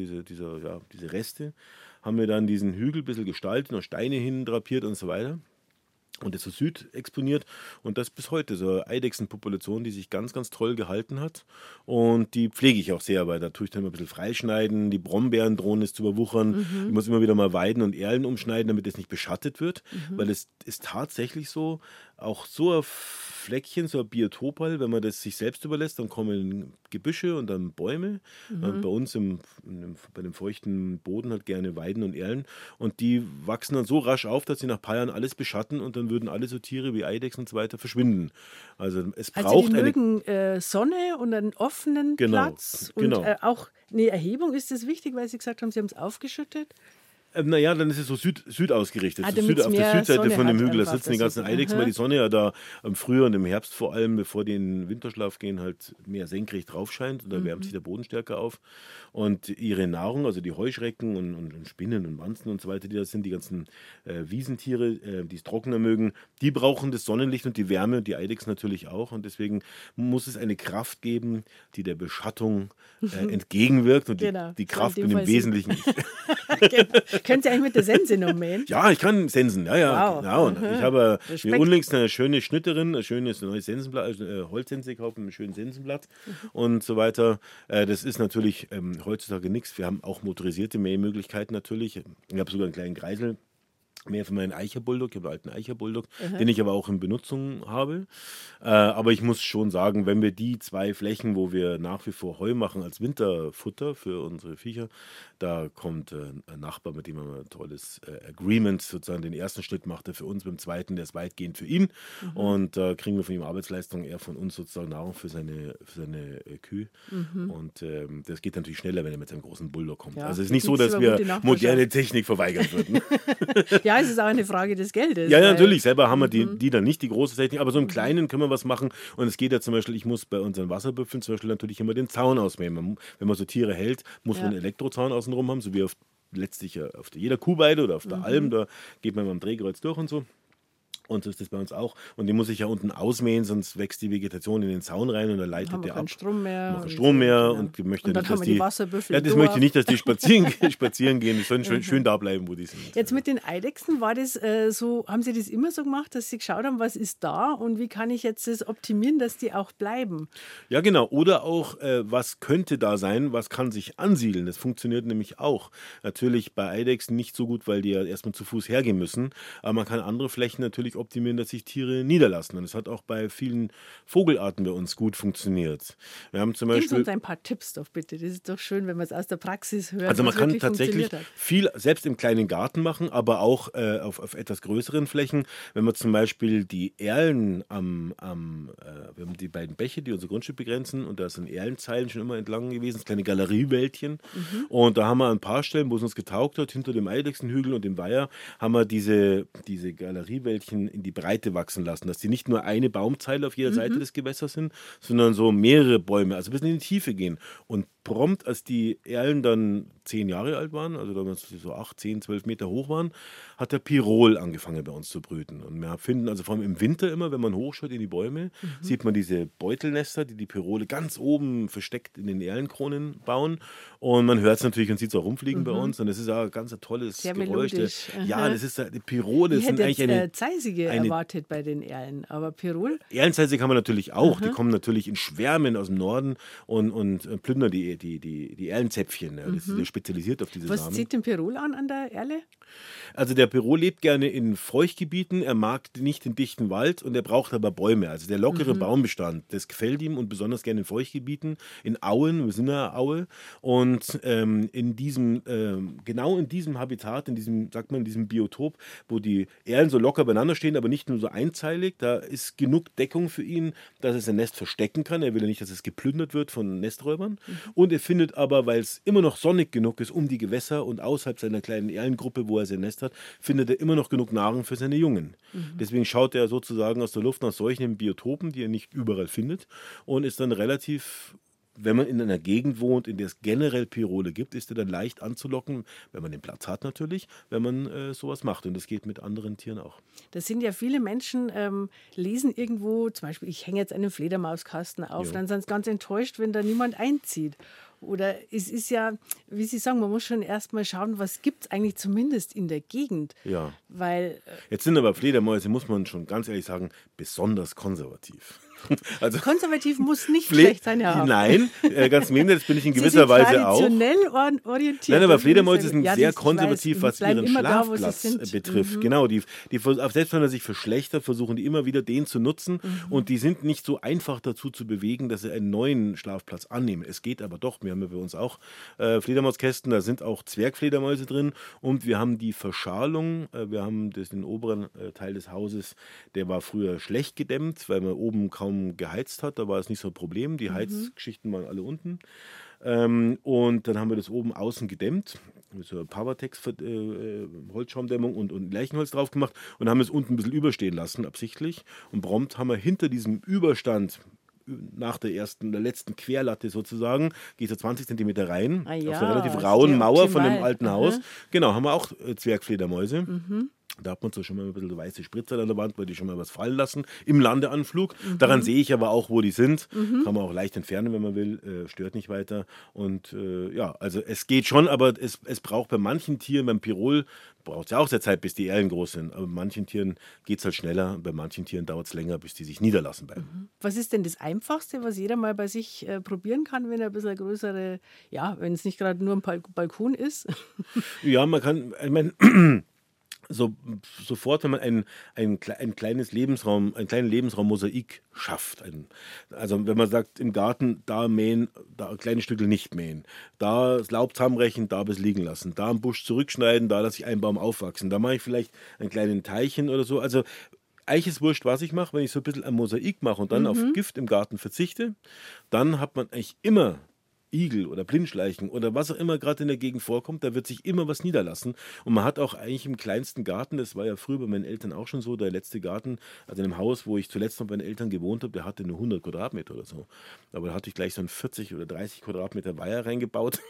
Reste, haben wir dann diesen Hügel ein bisschen gestaltet, noch Steine hin drapiert und so weiter. Und das so süd exponiert und das bis heute so eine Eidechsenpopulation, die sich ganz, ganz toll gehalten hat und die pflege ich auch sehr, weil da tue ich dann immer ein bisschen freischneiden, die Brombeeren drohen es zu überwuchern, ich muss immer wieder mal Weiden und Erlen umschneiden, damit es nicht beschattet wird, weil es ist tatsächlich so, auch so ein Fleckchen, so ein Biotopal, wenn man das sich selbst überlässt, dann kommen Gebüsche und dann Bäume. Und bei uns bei dem feuchten Boden halt gerne Weiden und Erlen. Und die wachsen dann so rasch auf, dass sie nach ein paar Jahren alles beschatten und dann würden alle so Tiere wie Eidechsen und so weiter verschwinden. Also es braucht die mögen Sonne und einen offenen Platz und auch eine Erhebung. Ist das wichtig, weil Sie gesagt haben, Sie haben es aufgeschüttet? Naja, dann ist es so süd ausgerichtet. Ah, Auf der Südseite Sonne von dem hat Hügel, da einfach, sitzen die das ganzen ist- Eidechsen, weil die Sonne ja da im Frühjahr und im Herbst vor allem, bevor die in den Winterschlaf gehen, halt mehr senkrecht drauf scheint und da wärmt sich der Boden stärker auf. Und ihre Nahrung, also die Heuschrecken und Spinnen und Wanzen und so weiter, die da sind, die ganzen Wiesentiere, die es trockener mögen, die brauchen das Sonnenlicht und die Wärme und die Eidechsen natürlich auch. Und deswegen muss es eine Kraft geben, die der Beschattung entgegenwirkt und Genau, die das Kraft war in bin dem im Fall Sie. Wesentlichen ich. Können Sie eigentlich mit der Sense noch mähen? Ja, ich kann sensen, ja, Wow. genau. Und ich habe mir Respekt. unlängst eine schöne Schnitterin, ein schönes neues Sensenblatt, Holzsense gekauft, ein schönes Sensenblatt und so weiter. Das ist natürlich heutzutage nichts. Wir haben auch motorisierte Mähmöglichkeiten natürlich. Ich habe sogar einen kleinen Kreisel. Mehr für meinen Eicherbulldog, ich habe einen alten Eicherbulldog, den ich aber auch in Benutzung habe. Aber ich muss schon sagen, wenn wir die 2 Flächen, wo wir nach wie vor Heu machen als Winterfutter für unsere Viecher, da kommt ein Nachbar, mit dem wir ein tolles Agreement, sozusagen den ersten Schritt macht er für uns, beim zweiten, der ist weitgehend für ihn. Und da kriegen wir von ihm Arbeitsleistung, er von uns sozusagen Nahrung für seine Kühe. Und das geht natürlich schneller, wenn er mit seinem großen Bulldog kommt. Ja, Also es ist da nicht so, gibt's dass aber wir gute Nachbarschaft. moderne Technik verweigern würden. Ja, es ist auch eine Frage des Geldes. Ja, weil- natürlich. Selber haben wir die dann nicht, die große Technik, aber so im Kleinen können wir was machen. Und es geht ja zum Beispiel, ich muss bei unseren Wasserbüffeln zum Beispiel natürlich immer den Zaun ausmähen. Wenn man so Tiere hält, muss man einen Elektrozaun außenrum haben, so wie letztlich auf jeder Kuhweide oder auf der Alm, da geht man mit dem Drehkreuz durch und so. Und so ist das bei uns auch. Und die muss ich ja unten ausmähen, sonst wächst die Vegetation in den Zaun rein und dann leitet haben wir der keinen ab. Strom mehr. Machen und Strom so, mehr genau. und möchte Und dann nicht, haben dass wir die Wasserbüffel Ja, das im möchte ich Dorf. nicht, dass die spazieren gehen. Die sollen schön da bleiben, wo die sind. Jetzt mit den Eidechsen, war das so, haben Sie das immer so gemacht, dass Sie geschaut haben, was ist da und wie kann ich jetzt das optimieren, dass die auch bleiben? Ja, genau. Oder auch, was könnte da sein, was kann sich ansiedeln. Das funktioniert nämlich auch. Natürlich bei Eidechsen nicht so gut, weil die ja erstmal zu Fuß hergehen müssen. Aber man kann andere Flächen natürlich optimieren, dass sich Tiere niederlassen. Und es hat auch bei vielen Vogelarten bei uns gut funktioniert. Wir haben zum Geben Sie Beispiel, uns ein paar Tipps doch bitte. Das ist doch schön, wenn man es aus der Praxis hört, also man was kann wirklich tatsächlich funktioniert hat. viel selbst im kleinen Garten machen, aber auch auf etwas größeren Flächen. Wenn man zum Beispiel die Erlen wir haben die beiden Bäche, die unser Grundstück begrenzen, und da sind Erlenzeilen schon immer entlang gewesen, das kleine Galeriewäldchen. Und da haben wir ein paar Stellen, wo es uns getaugt hat, hinter dem Eidechsenhügel und dem Weiher, haben wir diese Galeriewäldchen in die Breite wachsen lassen, dass die nicht nur eine Baumzeile auf jeder Seite des Gewässers sind, sondern so mehrere Bäume, also bis in die Tiefe gehen. Und prompt, als die Erlen dann 10 Jahre alt waren, also damals so 8, 10, 12 Meter hoch waren, hat der Pirol angefangen bei uns zu brüten. Und wir finden also vor allem im Winter immer, wenn man hochschaut in die Bäume, sieht man diese Beutelnester, die Pirole ganz oben versteckt in den Erlenkronen bauen. Und man hört es natürlich und sieht es auch rumfliegen bei uns. Und das ist auch ganz ein tolles Sehr Geräusch. melodisch. Ja, das ist die Pirole. Das Ich sind hätte eigentlich jetzt Zeisige erwartet bei den Erlen, aber Pirol? Erlenzeisige haben wir natürlich auch. Die kommen natürlich in Schwärmen aus dem Norden und plündern die Erlenzäpfchen. Ja. Das ist ja spezialisiert auf diese Was Samen. zieht den Pirol an der Erle? Also der Pirol lebt gerne in Feuchtgebieten, er mag nicht den dichten Wald und er braucht aber Bäume. Also der lockere Baumbestand, das gefällt ihm und besonders gerne in Feuchtgebieten, in Auen, wir sind ja Aue. Und genau in diesem Habitat, in diesem Biotop, wo die Erlen so locker beieinander stehen, aber nicht nur so einzeilig, da ist genug Deckung für ihn, dass er sein Nest verstecken kann. Er will ja nicht, dass es geplündert wird von Nesträubern. Und er findet aber, weil es immer noch sonnig genug ist um die Gewässer und außerhalb seiner kleinen Erlengruppe, wo er sein Nest hat, findet er immer noch genug Nahrung für seine Jungen. Deswegen schaut er sozusagen aus der Luft nach solchen Biotopen, die er nicht überall findet, und ist dann relativ, wenn man in einer Gegend wohnt, in der es generell Pirole gibt, ist er dann leicht anzulocken, wenn man den Platz hat natürlich, wenn man sowas macht. Und das geht mit anderen Tieren auch. Das sind ja viele Menschen, lesen irgendwo, zum Beispiel, ich hänge jetzt einen Fledermauskasten auf, dann sind sie ganz enttäuscht, wenn da niemand einzieht. Oder es ist ja, wie Sie sagen, man muss schon erstmal schauen, was gibt es eigentlich zumindest in der Gegend. Ja. Weil Jetzt sind aber Fledermäuse, muss man schon ganz ehrlich sagen, besonders konservativ. Also konservativ muss nicht schlecht sein, ja. Nein, ganz im Gegenteil, das bin ich in Sie gewisser sind Weise auch. traditionell orientiert. Nein, aber das muss ich Fledermäuse sagen. sind Ja, sehr das- ich konservativ, weiß, was die bleiben ihren immer da, wo sie Schlafplatz sind. betrifft. Genau, selbst wenn er sich verschlechtert, versuchen die immer wieder den zu nutzen. Und die sind nicht so einfach dazu zu bewegen, dass sie einen neuen Schlafplatz annehmen. Es geht aber doch. Wir haben ja bei uns auch Fledermauskästen, da sind auch Zwergfledermäuse drin. Und wir haben die Verschalung, wir haben den oberen Teil des Hauses, der war früher schlecht gedämmt, weil man oben kaum geheizt hat. Da war es nicht so ein Problem. Die Heizgeschichten waren alle unten. Und dann haben wir das oben außen gedämmt, mit so einer Powertex Holzschaumdämmung und Lärchenholz drauf gemacht und haben es unten ein bisschen überstehen lassen, absichtlich. Und prompt haben wir hinter diesem Überstand, nach der letzten Querlatte sozusagen, geht so 20 Zentimeter rein, Ah ja, auf einer relativ sehr rauen Mauer von dem optimal. alten Aha. Haus. Genau, haben wir auch Zwergfledermäuse. Da hat man so schon mal ein bisschen weiße Spritzer an der Wand, weil die schon mal was fallen lassen im Landeanflug. Daran sehe ich aber auch, wo die sind. Kann man auch leicht entfernen, wenn man will. Stört nicht weiter. Und ja, also es geht schon, aber es braucht bei manchen Tieren, beim Pirol braucht es ja auch sehr Zeit, bis die Erlen groß sind. Aber bei manchen Tieren geht es halt schneller. Bei manchen Tieren dauert es länger, bis die sich niederlassen bleiben. Was ist denn das Einfachste, was jeder mal bei sich probieren kann, wenn er ein bisschen größere, ja, wenn es nicht gerade nur ein Balkon ist? Ja, man kann, ich meine, sofort, wenn man ein kleines Lebensraum, einen kleinen Lebensraummosaik schafft. Also wenn man sagt, im Garten, da mähen, da kleine Stücke nicht mähen, da das Laub zusammenbrechen, da bis liegen lassen, da einen Busch zurückschneiden, da lasse ich einen Baum aufwachsen, da mache ich vielleicht einen kleinen Teilchen oder so. Also eigentlich ist wurscht, was ich mache, wenn ich so ein bisschen ein Mosaik mache und dann auf Gift im Garten verzichte, dann hat man eigentlich immer Igel oder Blindschleichen oder was auch immer gerade in der Gegend vorkommt, da wird sich immer was niederlassen. Und man hat auch eigentlich im kleinsten Garten, das war ja früher bei meinen Eltern auch schon so, der letzte Garten, also in einem Haus, wo ich zuletzt noch bei meinen Eltern gewohnt habe, der hatte nur 100 Quadratmeter oder so. Aber da hatte ich gleich so einen 40 oder 30 Quadratmeter Weiher reingebaut.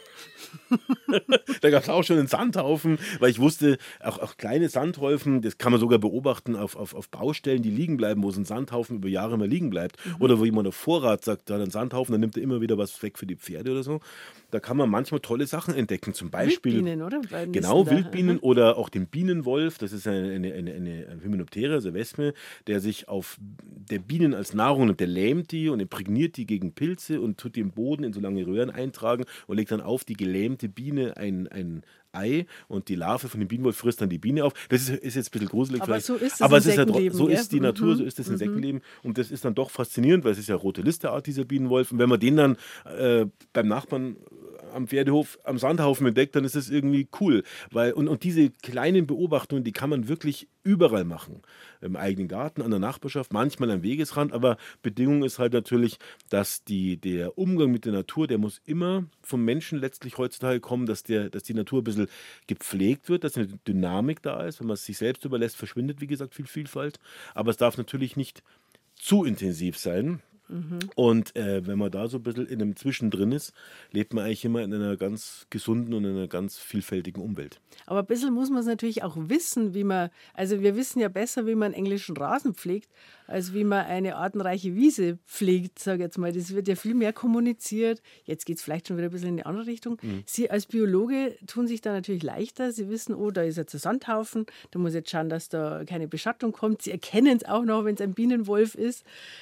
Da gab es auch schon einen Sandhaufen, weil ich wusste, auch kleine Sandhäufen, das kann man sogar beobachten auf Baustellen, die liegen bleiben, wo so ein Sandhaufen über Jahre mal liegen bleibt. Oder wo jemand auf Vorrat sagt, da hat ein Sandhaufen, dann nimmt er immer wieder was weg für die Pferde oder so. Da kann man manchmal tolle Sachen entdecken. Zum Beispiel Wildbienen, oder? Genau, Wildbienen oder auch den Bienenwolf. Das ist eine Hymenoptera, also Wespe, der sich auf der Bienen als Nahrung nimmt. Der lähmt die und imprägniert die gegen Pilze und tut die im Boden in so lange Röhren eintragen und legt dann auf die gelähmte Biene ein Ei und die Larve von dem Bienenwolf frisst dann die Biene auf. Das ist jetzt ein bisschen gruselig Aber vielleicht. so ist es Aber im es ist ja Insektenleben, so gell? ist die Natur, so ist das Insektenleben. Und das ist dann doch faszinierend, weil es ist ja rote Listerart, dieser Bienenwolf. Und wenn man den dann beim Nachbarn am Pferdehof, am Sandhaufen entdeckt, dann ist das irgendwie cool. Und diese kleinen Beobachtungen, die kann man wirklich überall machen. Im eigenen Garten, an der Nachbarschaft, manchmal am Wegesrand. Aber Bedingung ist halt natürlich, dass der Umgang mit der Natur, der muss immer vom Menschen letztlich heutzutage kommen, dass die Natur ein bisschen gepflegt wird, dass eine Dynamik da ist. Wenn man es sich selbst überlässt, verschwindet, wie gesagt, viel Vielfalt. Aber es darf natürlich nicht zu intensiv sein. Und wenn man da so ein bisschen in einem Zwischendrin ist, lebt man eigentlich immer in einer ganz gesunden und in einer ganz vielfältigen Umwelt. Aber ein bisschen muss man es natürlich auch wissen, also wir wissen ja besser, wie man englischen Rasen pflegt, als wie man eine artenreiche Wiese pflegt, sage ich jetzt mal. Das wird ja viel mehr kommuniziert. Jetzt geht es vielleicht schon wieder ein bisschen in die andere Richtung. Sie als Biologe tun sich da natürlich leichter. Sie wissen, oh, da ist jetzt ein Sandhaufen, da muss ich jetzt schauen, dass da keine Beschattung kommt. Sie erkennen es auch noch, wenn es ein Bienenwolf ist.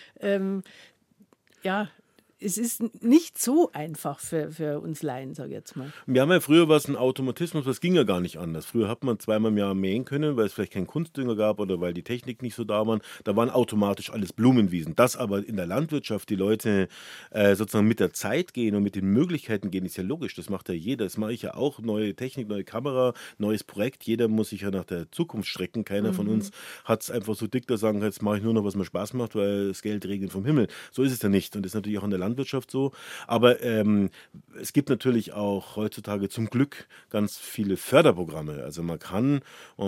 Ja, es ist nicht so einfach für uns Laien, sage ich jetzt mal. Wir haben ja früher was, ein Automatismus, das ging ja gar nicht anders. Früher hat man zweimal im Jahr mähen können, weil es vielleicht keinen Kunstdünger gab oder weil die Technik nicht so da war. Da waren automatisch alles Blumenwiesen. Dass aber in der Landwirtschaft die Leute sozusagen mit der Zeit gehen und mit den Möglichkeiten gehen, ist ja logisch. Das macht ja jeder. Das mache ich ja auch. Neue Technik, neue Kamera, neues Projekt. Jeder muss sich ja nach der Zukunft strecken. Keiner von uns hat es einfach so dick, da sagen, jetzt mache ich nur noch, was mir Spaß macht, weil das Geld regnet vom Himmel. So ist es ja nicht. Und das ist natürlich auch in der Landwirtschaft so. Aber es gibt natürlich auch heutzutage zum Glück ganz viele Förderprogramme. Also man kann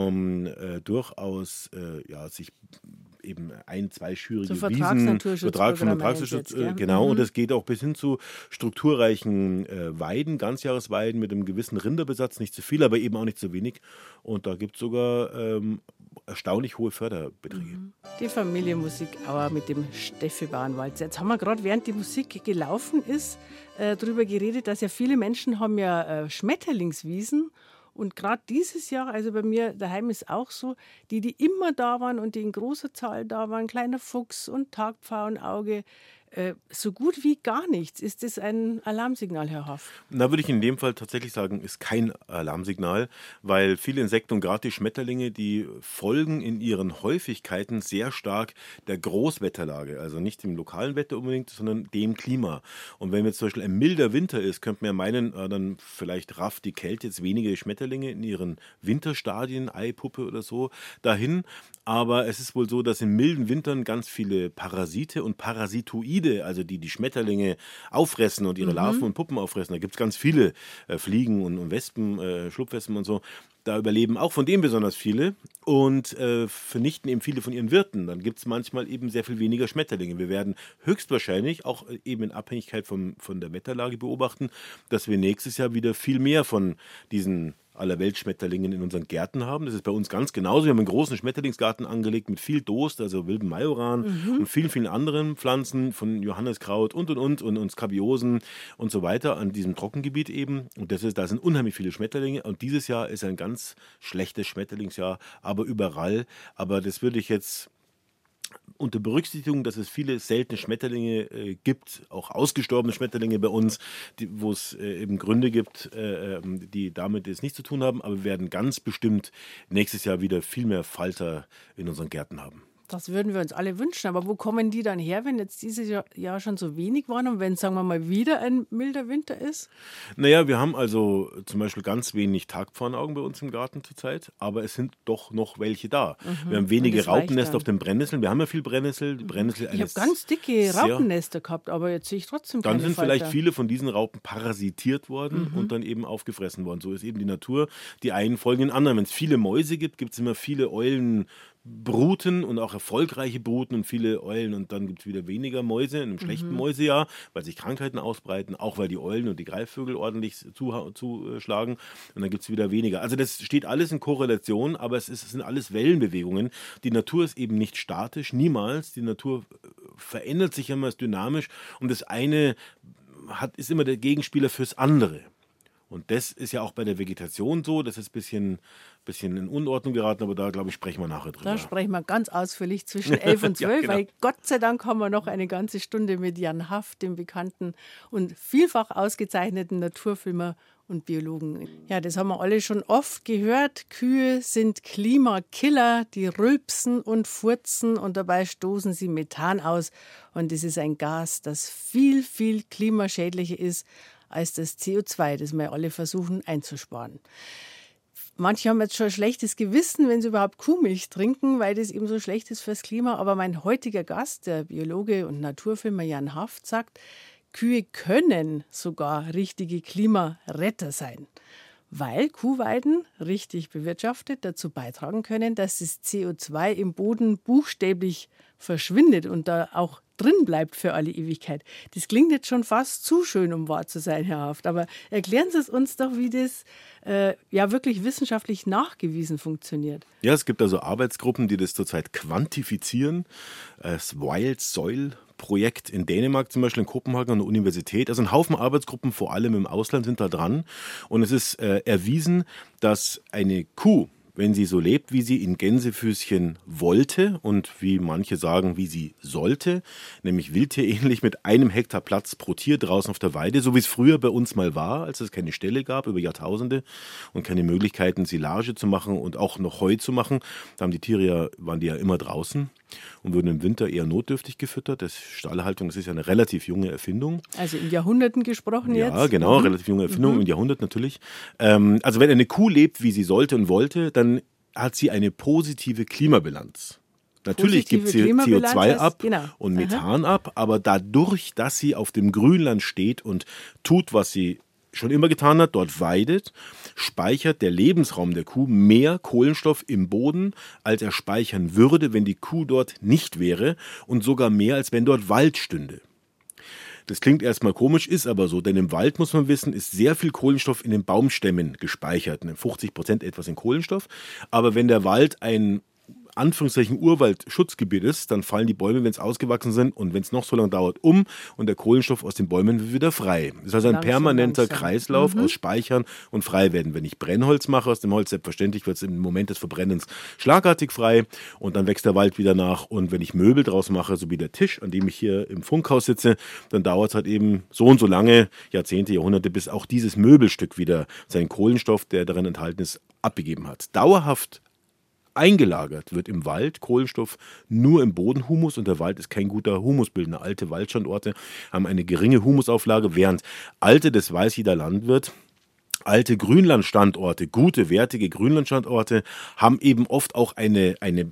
durchaus sich eben zweischürige So Wiesen, Vertragsnaturschutzprogramme Vertragsschutz, einsetzt, ja. genau. Und es geht auch bis hin zu strukturreichen Weiden, Ganzjahresweiden mit einem gewissen Rinderbesatz, nicht zu viel, aber eben auch nicht zu wenig. Und da gibt es sogar erstaunlich hohe Förderbeträge. Die Familienmusik Auer mit dem Steffi Bahnwalzer. Jetzt haben wir gerade, während die Musik gelaufen ist, darüber geredet, dass ja viele Menschen haben ja Schmetterlingswiesen. Und gerade dieses Jahr, also bei mir daheim ist auch so, die immer da waren und die in großer Zahl da waren, kleiner Fuchs und Tagpfauenauge, so gut wie gar nichts. Ist das ein Alarmsignal, Herr Haff? Da würde ich in dem Fall tatsächlich sagen, ist kein Alarmsignal, weil viele Insekten und gerade die Schmetterlinge, die folgen in ihren Häufigkeiten sehr stark der Großwetterlage. Also nicht dem lokalen Wetter unbedingt, sondern dem Klima. Und wenn jetzt zum Beispiel ein milder Winter ist, könnte man ja meinen, dann vielleicht rafft die Kälte jetzt wenige Schmetterlinge in ihren Winterstadien, Eipuppe oder so, dahin. Aber es ist wohl so, dass in milden Wintern ganz viele Parasite und Parasitoide, also die Schmetterlinge auffressen und ihre Larven und Puppen auffressen. Da gibt es ganz viele Fliegen und Wespen, Schlupfwespen und so. Da überleben auch von denen besonders viele und vernichten eben viele von ihren Wirten. Dann gibt es manchmal eben sehr viel weniger Schmetterlinge. Wir werden höchstwahrscheinlich auch eben in Abhängigkeit von der Wetterlage beobachten, dass wir nächstes Jahr wieder viel mehr von diesen Allerweltsschmetterlingen in unseren Gärten haben. Das ist bei uns ganz genauso. Wir haben einen großen Schmetterlingsgarten angelegt mit viel Dost, also wilden Majoran und vielen, vielen anderen Pflanzen von Johanniskraut und Skabiosen und so weiter an diesem Trockengebiet eben. Und da sind unheimlich viele Schmetterlinge. Und dieses Jahr ist ein ganz schlechtes Schmetterlingsjahr, aber überall. Aber das würde ich jetzt unter Berücksichtigung, dass es viele seltene Schmetterlinge gibt, auch ausgestorbene Schmetterlinge bei uns, wo es eben Gründe gibt, die damit jetzt nichts zu tun haben, aber wir werden ganz bestimmt nächstes Jahr wieder viel mehr Falter in unseren Gärten haben. Das würden wir uns alle wünschen. Aber wo kommen die dann her, wenn jetzt dieses Jahr schon so wenig waren und wenn, sagen wir mal, wieder ein milder Winter ist? Naja, wir haben also zum Beispiel ganz wenig Tagpfauenaugen bei uns im Garten zurzeit, aber es sind doch noch welche da. Wir haben wenige Raupennester auf den Brennnesseln. Wir haben ja viel Brennnessel. Ich habe ganz dicke Raupennester gehabt, aber jetzt sehe ich trotzdem keine Dann sind Falter. vielleicht viele von diesen Raupen parasitiert worden und dann eben aufgefressen worden. So ist eben die Natur. Die einen folgen den anderen. Wenn es viele Mäuse gibt, gibt es immer viele Eulenbruten und auch erfolgreiche Bruten und viele Eulen und dann gibt es wieder weniger Mäuse in einem schlechten Mäusejahr, weil sich Krankheiten ausbreiten, auch weil die Eulen und die Greifvögel ordentlich zuschlagen und dann gibt es wieder weniger. Also das steht alles in Korrelation, aber es sind alles Wellenbewegungen. Die Natur ist eben nicht statisch, niemals. Die Natur verändert sich immer, ist dynamisch und das eine ist immer der Gegenspieler fürs andere. Und das ist ja auch bei der Vegetation so, das ist ein bisschen in Unordnung geraten, aber da, glaube ich, sprechen wir nachher drüber. Da sprechen wir ganz ausführlich zwischen 11 und 12, genau. Weil Gott sei Dank haben wir noch eine ganze Stunde mit Jan Haft, dem bekannten und vielfach ausgezeichneten Naturfilmer und Biologen. Ja, das haben wir alle schon oft gehört. Kühe sind Klimakiller, die rülpsen und furzen und dabei stoßen sie Methan aus. Und das ist ein Gas, das viel, viel klimaschädlicher ist als das CO2, das wir alle versuchen einzusparen. Manche haben jetzt schon ein schlechtes Gewissen, wenn sie überhaupt Kuhmilch trinken, weil das eben so schlecht ist fürs Klima. Aber mein heutiger Gast, der Biologe und Naturfilmer Jan Haft, sagt, Kühe können sogar richtige Klimaretter sein, weil Kuhweiden, richtig bewirtschaftet, dazu beitragen können, dass das CO2 im Boden buchstäblich verschwindet und da auch drin bleibt für alle Ewigkeit. Das klingt jetzt schon fast zu schön, um wahr zu sein, Herr Haft. Aber erklären Sie es uns doch, wie das wirklich wissenschaftlich nachgewiesen funktioniert. Ja, es gibt also Arbeitsgruppen, die das zurzeit quantifizieren. Das Wild Soil Projekt in Dänemark zum Beispiel, in Kopenhagen an der Universität. Also ein Haufen Arbeitsgruppen, vor allem im Ausland, sind da dran. Und es ist erwiesen, dass eine Kuh, wenn sie so lebt, wie sie in Gänsefüßchen wollte und wie manche sagen, wie sie sollte, nämlich wildtierähnlich mit 1 Hektar Platz pro Tier draußen auf der Weide, so wie es früher bei uns mal war, als es keine Ställe gab über Jahrtausende und keine Möglichkeiten, Silage zu machen und auch noch Heu zu machen. Da waren die ja immer draußen und wurden im Winter eher notdürftig gefüttert. Das Stallhaltung, das ist ja eine relativ junge Erfindung. Also in Jahrhunderten gesprochen jetzt? Ja, genau, relativ junge Erfindung, in Jahrhunderten natürlich. Also wenn eine Kuh lebt, wie sie sollte und wollte, dann hat sie eine positive Klimabilanz. Natürlich gibt sie CO2 ab und Methan ab, aber dadurch, dass sie auf dem Grünland steht und tut, was sie schon immer getan hat, dort weidet, speichert der Lebensraum der Kuh mehr Kohlenstoff im Boden, als er speichern würde, wenn die Kuh dort nicht wäre und sogar mehr, als wenn dort Wald stünde. Das klingt erstmal komisch, ist aber so, denn im Wald, muss man wissen, ist sehr viel Kohlenstoff in den Baumstämmen gespeichert, 50% etwas in Kohlenstoff, aber wenn der Wald ein Anführungszeichen Urwaldschutzgebiet ist, dann fallen die Bäume, wenn es ausgewachsen sind und wenn es noch so lange dauert, um und der Kohlenstoff aus den Bäumen wird wieder frei. Das ist also ein permanenter Kreislauf aus Speichern und Freiwerden. Wenn ich Brennholz mache aus dem Holz, selbstverständlich wird es im Moment des Verbrennens schlagartig frei und dann wächst der Wald wieder nach. Und wenn ich Möbel draus mache, so wie der Tisch, an dem ich hier im Funkhaus sitze, dann dauert es halt eben so und so lange, Jahrzehnte, Jahrhunderte, bis auch dieses Möbelstück wieder seinen Kohlenstoff, der darin enthalten ist, abgegeben hat. Dauerhaft eingelagert wird im Wald Kohlenstoff nur im Bodenhumus und der Wald ist kein guter Humusbildner. Alte Waldstandorte haben eine geringe Humusauflage, während alte, das weiß jeder Landwirt, alte Grünlandstandorte, gute, wertige Grünlandstandorte haben eben oft auch eine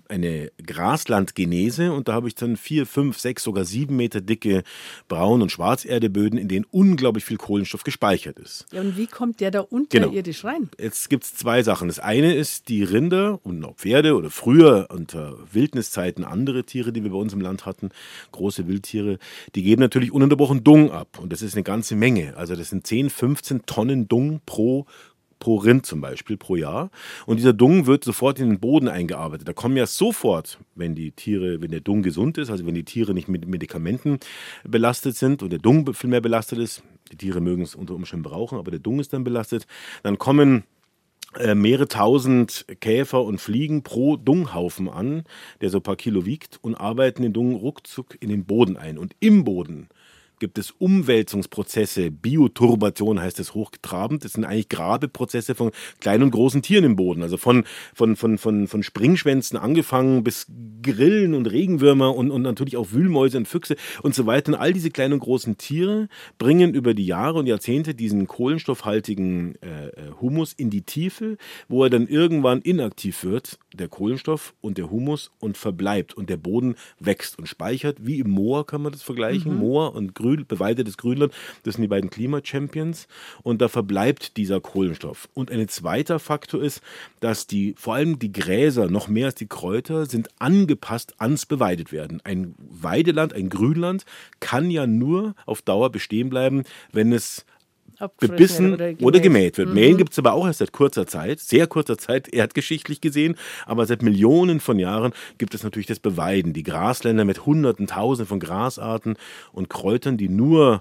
Graslandgenese und da habe ich dann 4, 5, 6, sogar 7 Meter dicke Braun- und Schwarzerdeböden, in denen unglaublich viel Kohlenstoff gespeichert ist. Ja, und wie kommt der da unterirdisch rein? Jetzt gibt es 2 Sachen. Das eine ist die Rinder und auch Pferde oder früher unter Wildniszeiten andere Tiere, die wir bei uns im Land hatten, große Wildtiere, die geben natürlich ununterbrochen Dung ab und das ist eine ganze Menge. Also das sind 10, 15 Tonnen Dung pro Rind zum Beispiel, pro Jahr. Und dieser Dung wird sofort in den Boden eingearbeitet. Da kommen ja sofort, wenn der Dung gesund ist, also wenn die Tiere nicht mit Medikamenten belastet sind und der Dung viel mehr belastet ist, die Tiere mögen es unter Umständen brauchen, aber der Dung ist dann belastet, dann kommen mehrere tausend Käfer und Fliegen pro Dunghaufen an, der so ein paar Kilo wiegt und arbeiten den Dung ruckzuck in den Boden ein. Und im Boden gibt es Umwälzungsprozesse, Bioturbation heißt es hochtrabend. Das sind eigentlich Grabeprozesse von kleinen und großen Tieren im Boden. Also von Springschwänzen angefangen bis Grillen und Regenwürmer und natürlich auch Wühlmäuse und Füchse und so weiter. Und all diese kleinen und großen Tiere bringen über die Jahre und Jahrzehnte diesen kohlenstoffhaltigen Humus in die Tiefe, wo er dann irgendwann inaktiv wird, der Kohlenstoff und der Humus und verbleibt. Und der Boden wächst und speichert, wie im Moor kann man das vergleichen. Moor und beweidetes Grünland, das sind die beiden Klima-Champions und da verbleibt dieser Kohlenstoff. Und ein zweiter Faktor ist, dass vor allem die Gräser, noch mehr als die Kräuter, sind angepasst ans Beweidet-werden. Ein Weideland, ein Grünland kann ja nur auf Dauer bestehen bleiben, wenn es bebissen oder gemäht wird. Mähen gibt es aber auch erst seit kurzer Zeit, sehr kurzer Zeit, erdgeschichtlich gesehen, aber seit Millionen von Jahren gibt es natürlich das Beweiden. Die Grasländer mit Hunderten, Tausenden von Grasarten und Kräutern, die nur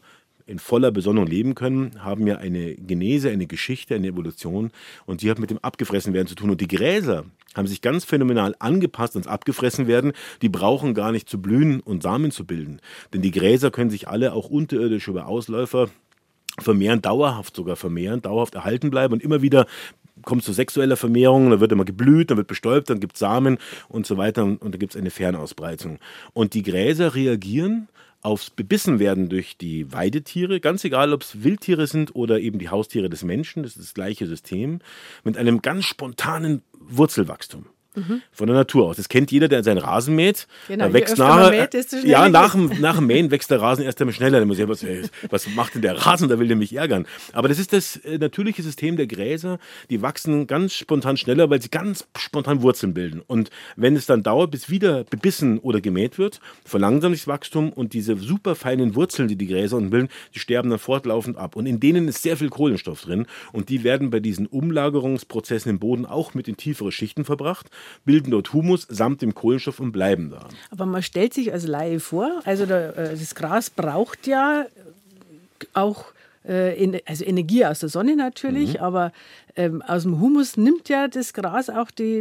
in voller Besonnung leben können, haben ja eine Genese, eine Geschichte, eine Evolution und die hat mit dem Abgefressenwerden zu tun. Und die Gräser haben sich ganz phänomenal angepasst ans Abgefressenwerden. Die brauchen gar nicht zu blühen und Samen zu bilden. Denn die Gräser können sich alle auch unterirdisch über Ausläufer vermehren, dauerhaft erhalten bleiben und immer wieder kommt es zu sexueller Vermehrung, dann wird immer geblüht, dann wird bestäubt, dann gibt es Samen und so weiter und da gibt es eine Fernausbreitung. Und die Gräser reagieren aufs Bebissenwerden durch die Weidetiere, ganz egal, ob es Wildtiere sind oder eben die Haustiere des Menschen, das ist das gleiche System, mit einem ganz spontanen Wurzelwachstum. Von der Natur aus. Das kennt jeder, der seinen Rasen mäht. Genau, da wächst nach dem Mähen wächst der Rasen erst einmal schneller. Dann muss ich was macht denn der Rasen? Da will der mich ärgern. Aber das ist das natürliche System der Gräser. Die wachsen ganz spontan schneller, weil sie ganz spontan Wurzeln bilden. Und wenn es dann dauert, bis wieder bebissen oder gemäht wird, verlangsamt sich das Wachstum und diese super feinen Wurzeln, die die Gräser unten bilden, die sterben dann fortlaufend ab. Und in denen ist sehr viel Kohlenstoff drin. Und die werden bei diesen Umlagerungsprozessen im Boden auch mit in tiefere Schichten verbracht, bilden dort Humus samt dem Kohlenstoff und bleiben da. Aber man stellt sich als Laie vor, also das Gras braucht ja auch also Energie aus der Sonne natürlich, aber aus dem Humus nimmt ja das Gras auch die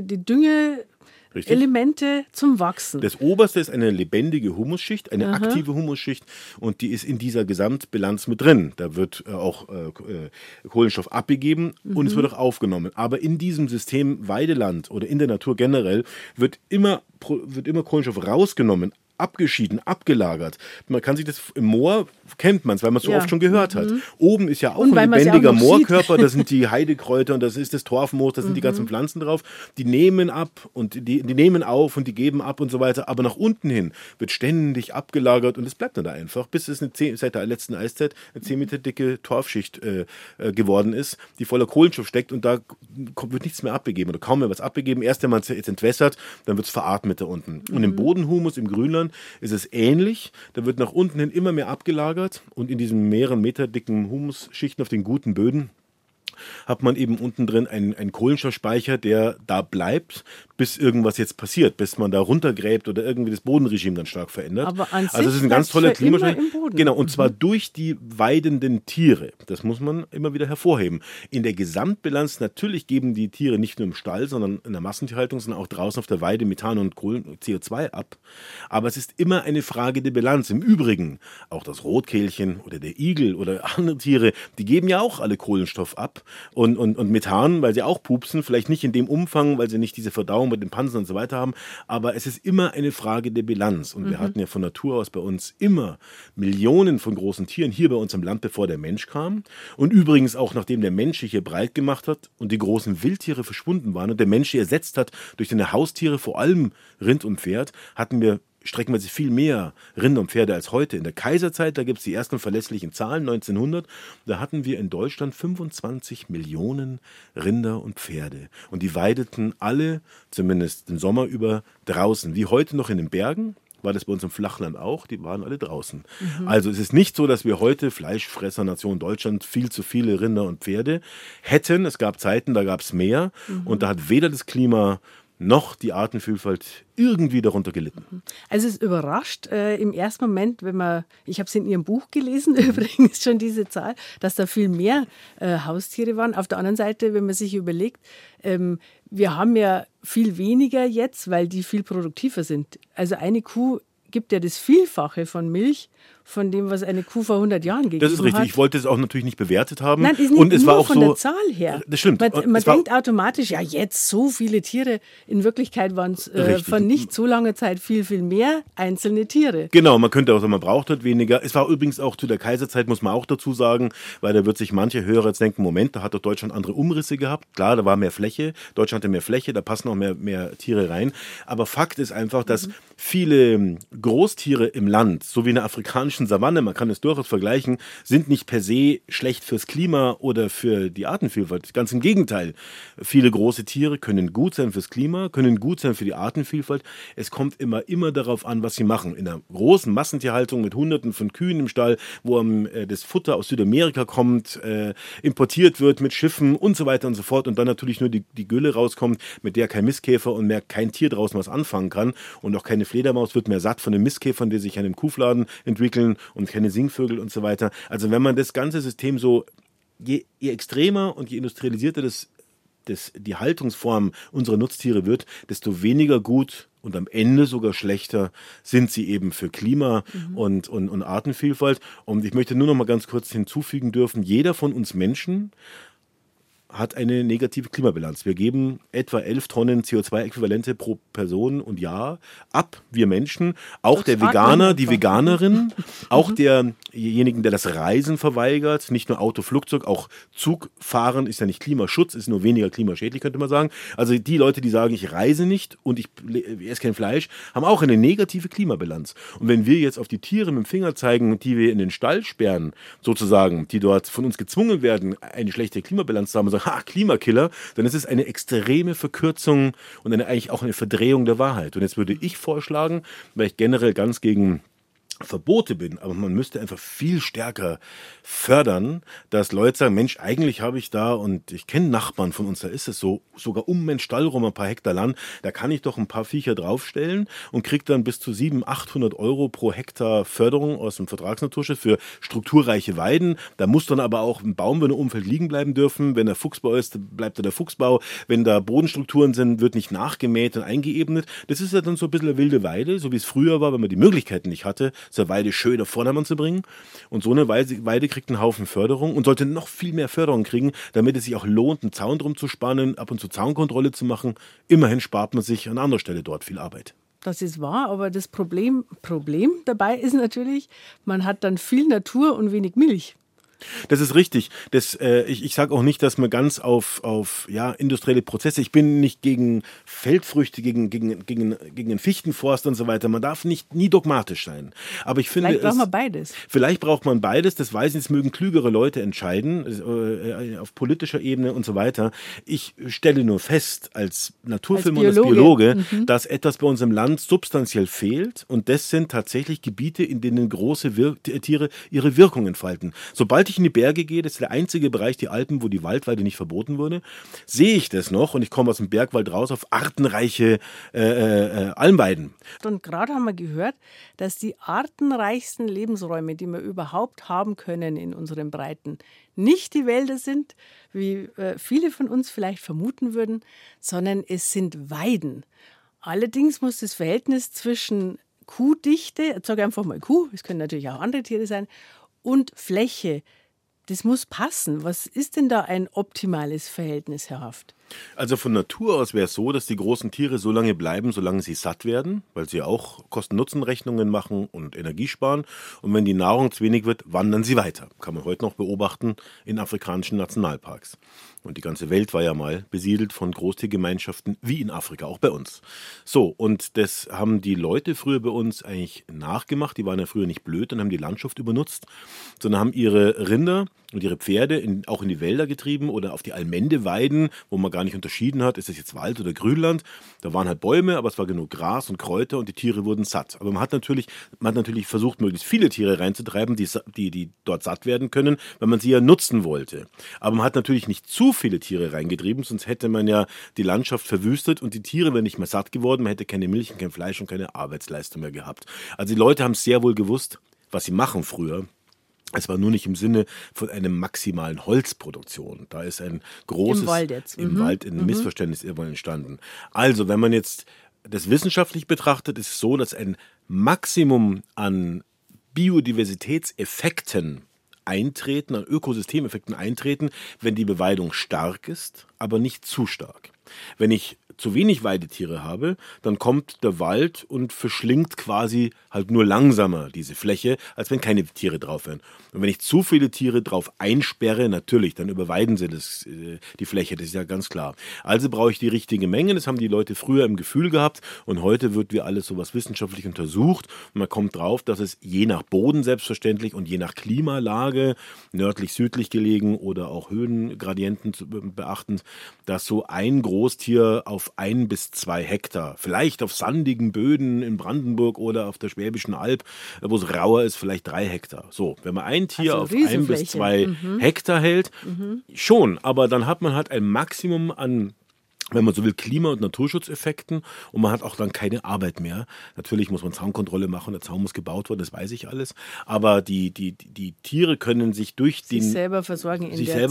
Düngeelemente zum Wachsen. Das oberste ist eine lebendige Humusschicht, eine aktive Humusschicht und die ist in dieser Gesamtbilanz mit drin. Da wird auch Kohlenstoff abgegeben und es wird auch aufgenommen. Aber in diesem System Weideland oder in der Natur generell wird immer Kohlenstoff rausgenommen, abgeschieden, abgelagert. Man kann sich das im Moor, kennt man es, weil man es so oft schon gehört hat. Oben ist ja auch ein lebendiger Moorkörper, da sind die Heidekräuter und das ist das Torfmoos, da sind die ganzen Pflanzen drauf. Die nehmen ab und die nehmen auf und die geben ab und so weiter. Aber nach unten hin wird ständig abgelagert und es bleibt dann da einfach, bis es seit der letzten Eiszeit eine 10 Meter dicke Torfschicht geworden ist, die voller Kohlenstoff steckt und da wird nichts mehr abgegeben oder kaum mehr was abgegeben. Erst wenn man es jetzt entwässert, dann wird es veratmet da unten. Und im Bodenhumus, im Grünland, ist es ähnlich. Da wird nach unten hin immer mehr abgelagert und in diesen mehreren Meter dicken Humusschichten auf den guten Böden hat man eben unten drin einen Kohlenstoffspeicher, der da bleibt, bis irgendwas jetzt passiert, bis man da runtergräbt oder irgendwie das Bodenregime dann stark verändert. Aber an sich also es ist ein ganz toller Klimaschutz. Boden. Genau, und zwar durch die weidenden Tiere. Das muss man immer wieder hervorheben. In der Gesamtbilanz natürlich geben die Tiere nicht nur im Stall, sondern in der Massentierhaltung, sondern auch draußen auf der Weide Methan und CO2 ab. Aber es ist immer eine Frage der Bilanz. Im Übrigen, auch das Rotkehlchen oder der Igel oder andere Tiere, die geben ja auch alle Kohlenstoff ab. Und Methan, weil sie auch pupsen, vielleicht nicht in dem Umfang, weil sie nicht diese Verdauung mit den Pansen und so weiter haben, aber es ist immer eine Frage der Bilanz. Und wir hatten ja von Natur aus bei uns immer Millionen von großen Tieren hier bei uns im Land, bevor der Mensch kam. Und übrigens auch nachdem der Mensch sich hier breit gemacht hat und die großen Wildtiere verschwunden waren und der Mensch sie ersetzt hat durch seine Haustiere, vor allem Rind und Pferd, hatten wir streckenweise viel mehr Rinder und Pferde als heute. In der Kaiserzeit, da gibt es die ersten verlässlichen Zahlen, 1900, da hatten wir in Deutschland 25 Millionen Rinder und Pferde. Und die weideten alle, zumindest den Sommer über, draußen. Wie heute noch in den Bergen, war das bei uns im Flachland auch, die waren alle draußen. Also es ist nicht so, dass wir heute, Fleischfressernation Deutschland, viel zu viele Rinder und Pferde hätten. Es gab Zeiten, da gab es mehr. Und da hat weder das Klima noch die Artenvielfalt irgendwie darunter gelitten. Also es überrascht im ersten Moment, ich habe es in Ihrem Buch gelesen, übrigens schon diese Zahl, dass da viel mehr Haustiere waren. Auf der anderen Seite, wenn man sich überlegt, wir haben ja viel weniger jetzt, weil die viel produktiver sind. Also eine Kuh gibt ja das Vielfache von Milch, von dem, was eine Kuh vor 100 Jahren gegeben hat. Das ist richtig. Ich wollte es auch natürlich nicht bewertet haben. Nein, ist nicht und es nur war auch von so, der Zahl her. Das stimmt. Man denkt automatisch, ja jetzt so viele Tiere. In Wirklichkeit waren es von nicht so langer Zeit viel, viel mehr einzelne Tiere. Genau, man könnte auch sagen, man braucht dort weniger. Es war übrigens auch zu der Kaiserzeit, muss man auch dazu sagen, weil da wird sich manche Hörer jetzt denken, Moment, da hat doch Deutschland andere Umrisse gehabt. Klar, da war mehr Fläche. Deutschland hatte mehr Fläche, da passen auch mehr Tiere rein. Aber Fakt ist einfach, dass viele Großtiere im Land, so wie in der afrikanischen Savanne, man kann es durchaus vergleichen, sind nicht per se schlecht fürs Klima oder für die Artenvielfalt. Ganz im Gegenteil. Viele große Tiere können gut sein fürs Klima, können gut sein für die Artenvielfalt. Es kommt immer darauf an, was sie machen. In einer großen Massentierhaltung mit Hunderten von Kühen im Stall, wo das Futter aus Südamerika kommt, importiert wird mit Schiffen und so weiter und so fort und dann natürlich nur die Gülle rauskommt, mit der kein Mistkäfer und mehr kein Tier draußen was anfangen kann und auch keine Fledermaus wird mehr satt von den Mistkäfern, die sich an dem Kuhfladen entwickeln und keine Singvögel und so weiter. Also wenn man das ganze System so, je extremer und je industrialisierter die Haltungsform unserer Nutztiere wird, desto weniger gut und am Ende sogar schlechter sind sie eben für Klima und Artenvielfalt. Und ich möchte nur noch mal ganz kurz hinzufügen dürfen, jeder von uns Menschen hat eine negative Klimabilanz. Wir geben etwa 11 Tonnen CO2-Äquivalente pro Person und Jahr ab, wir Menschen. Auch der Veganer, die Veganerin, auch derjenigen, der das Reisen verweigert, nicht nur Auto, Flugzeug, auch Zugfahren ist ja nicht Klimaschutz, ist nur weniger klimaschädlich, könnte man sagen. Also die Leute, die sagen, ich reise nicht und ich esse kein Fleisch, haben auch eine negative Klimabilanz. Und wenn wir jetzt auf die Tiere mit dem Finger zeigen, die wir in den Stall sperren, sozusagen, die dort von uns gezwungen werden, eine schlechte Klimabilanz zu haben und sagen, Klimakiller, dann ist es eine extreme Verkürzung und eigentlich auch eine Verdrehung der Wahrheit. Und jetzt würde ich vorschlagen, weil ich generell ganz gegen Verbote bin, aber man müsste einfach viel stärker fördern, dass Leute sagen, Mensch, eigentlich habe ich da, und ich kenne Nachbarn von uns, da ist es so, sogar um meinen Stall rum ein paar Hektar Land, da kann ich doch ein paar Viecher draufstellen und kriege dann bis zu 700-800 Euro pro Hektar Förderung aus dem Vertragsnaturschutz für strukturreiche Weiden. Da muss dann aber auch ein Baum, wenn er Umfeld liegen bleiben dürfen. Wenn der Fuchsbau ist, bleibt da der Fuchsbau. Wenn da Bodenstrukturen sind, wird nicht nachgemäht und eingeebnet. Das ist ja dann so ein bisschen eine wilde Weide, so wie es früher war, wenn man die Möglichkeiten nicht hatte, zur Weide schön auf Vordermann zu bringen. Und so eine Weide kriegt einen Haufen Förderung und sollte noch viel mehr Förderung kriegen, damit es sich auch lohnt, einen Zaun drum zu spannen, ab und zu Zaunkontrolle zu machen. Immerhin spart man sich an anderer Stelle dort viel Arbeit. Das ist wahr, aber das Problem dabei ist natürlich, man hat dann viel Natur und wenig Milch. Das ist richtig. Ich sage auch nicht, dass man ganz auf industrielle Prozesse, ich bin nicht gegen Feldfrüchte, gegen den Fichtenforst und so weiter. Man darf nie dogmatisch sein. Aber ich finde, Vielleicht braucht man beides. Das weiß ich, es mögen klügere Leute entscheiden, auf politischer Ebene und so weiter. Ich stelle nur fest, als Naturfilmer und als Biologe, dass etwas bei uns im Land substanziell fehlt. Und das sind tatsächlich Gebiete, in denen große Tiere ihre Wirkung entfalten. Sobald ich in die Berge gehe, das ist der einzige Bereich, die Alpen, wo die Waldweide nicht verboten wurde, sehe ich das noch und ich komme aus dem Bergwald raus auf artenreiche Almweiden. Und gerade haben wir gehört, dass die artenreichsten Lebensräume, die wir überhaupt haben können in unseren Breiten, nicht die Wälder sind, wie viele von uns vielleicht vermuten würden, sondern es sind Weiden. Allerdings muss das Verhältnis zwischen Kuhdichte, ich sage einfach mal Kuh, es können natürlich auch andere Tiere sein, und Fläche, das muss passen. Was ist denn da ein optimales Verhältnis, Herr Haft? Also von Natur aus wäre es so, dass die großen Tiere so lange bleiben, solange sie satt werden, weil sie auch Kosten-Nutzen-Rechnungen machen und Energie sparen. Und wenn die Nahrung zu wenig wird, wandern sie weiter. Kann man heute noch beobachten in afrikanischen Nationalparks. Und die ganze Welt war ja mal besiedelt von Großtiergemeinschaften wie in Afrika, auch bei uns. So, und das haben die Leute früher bei uns eigentlich nachgemacht. Die waren ja früher nicht blöd und haben die Landschaft übernutzt, sondern haben ihre Rinder und ihre Pferde auch in die Wälder getrieben oder auf die Almendeweiden, wo man gar nicht unterschieden hat, ist das jetzt Wald oder Grünland. Da waren halt Bäume, aber es war genug Gras und Kräuter und die Tiere wurden satt. Aber man hat natürlich versucht, möglichst viele Tiere reinzutreiben, die dort satt werden können, weil man sie ja nutzen wollte. Aber man hat natürlich nicht zu viele Tiere reingetrieben, sonst hätte man ja die Landschaft verwüstet und die Tiere wären nicht mehr satt geworden, man hätte keine Milch und kein Fleisch und keine Arbeitsleistung mehr gehabt. Also die Leute haben sehr wohl gewusst, was sie machen früher. Es war nur nicht im Sinne von einer maximalen Holzproduktion. Da ist ein großes im Wald ein Missverständnis irgendwann entstanden. Also, wenn man jetzt das wissenschaftlich betrachtet, ist es so, dass ein Maximum an Biodiversitätseffekten eintreten, an Ökosystemeffekten eintreten, wenn die Beweidung stark ist, aber nicht zu stark. Wenn ich zu wenig Weidetiere habe, dann kommt der Wald und verschlingt quasi halt nur langsamer diese Fläche, als wenn keine Tiere drauf wären. Und wenn ich zu viele Tiere drauf einsperre, natürlich, dann überweiden sie die Fläche, das ist ja ganz klar. Also brauche ich die richtige Menge, das haben die Leute früher im Gefühl gehabt und heute wird wie alles sowas wissenschaftlich untersucht und man kommt drauf, dass es je nach Boden selbstverständlich und je nach Klimalage, nördlich-südlich gelegen oder auch Höhengradienten beachtend, dass so ein Großtier auf 1 bis 2 Hektar, vielleicht auf sandigen Böden in Brandenburg oder auf der Schwäbischen Alb, wo es rauer ist, vielleicht 3 Hektar. So, wenn man ein Tier auf 1 bis 2 Hektar hält, schon, aber dann hat man halt ein Maximum an wenn man so will, Klima- und Naturschutzeffekten und man hat auch dann keine Arbeit mehr. Natürlich muss man Zaunkontrolle machen, der Zaun muss gebaut werden, das weiß ich alles. Aber die Tiere können sich sich selber versorgen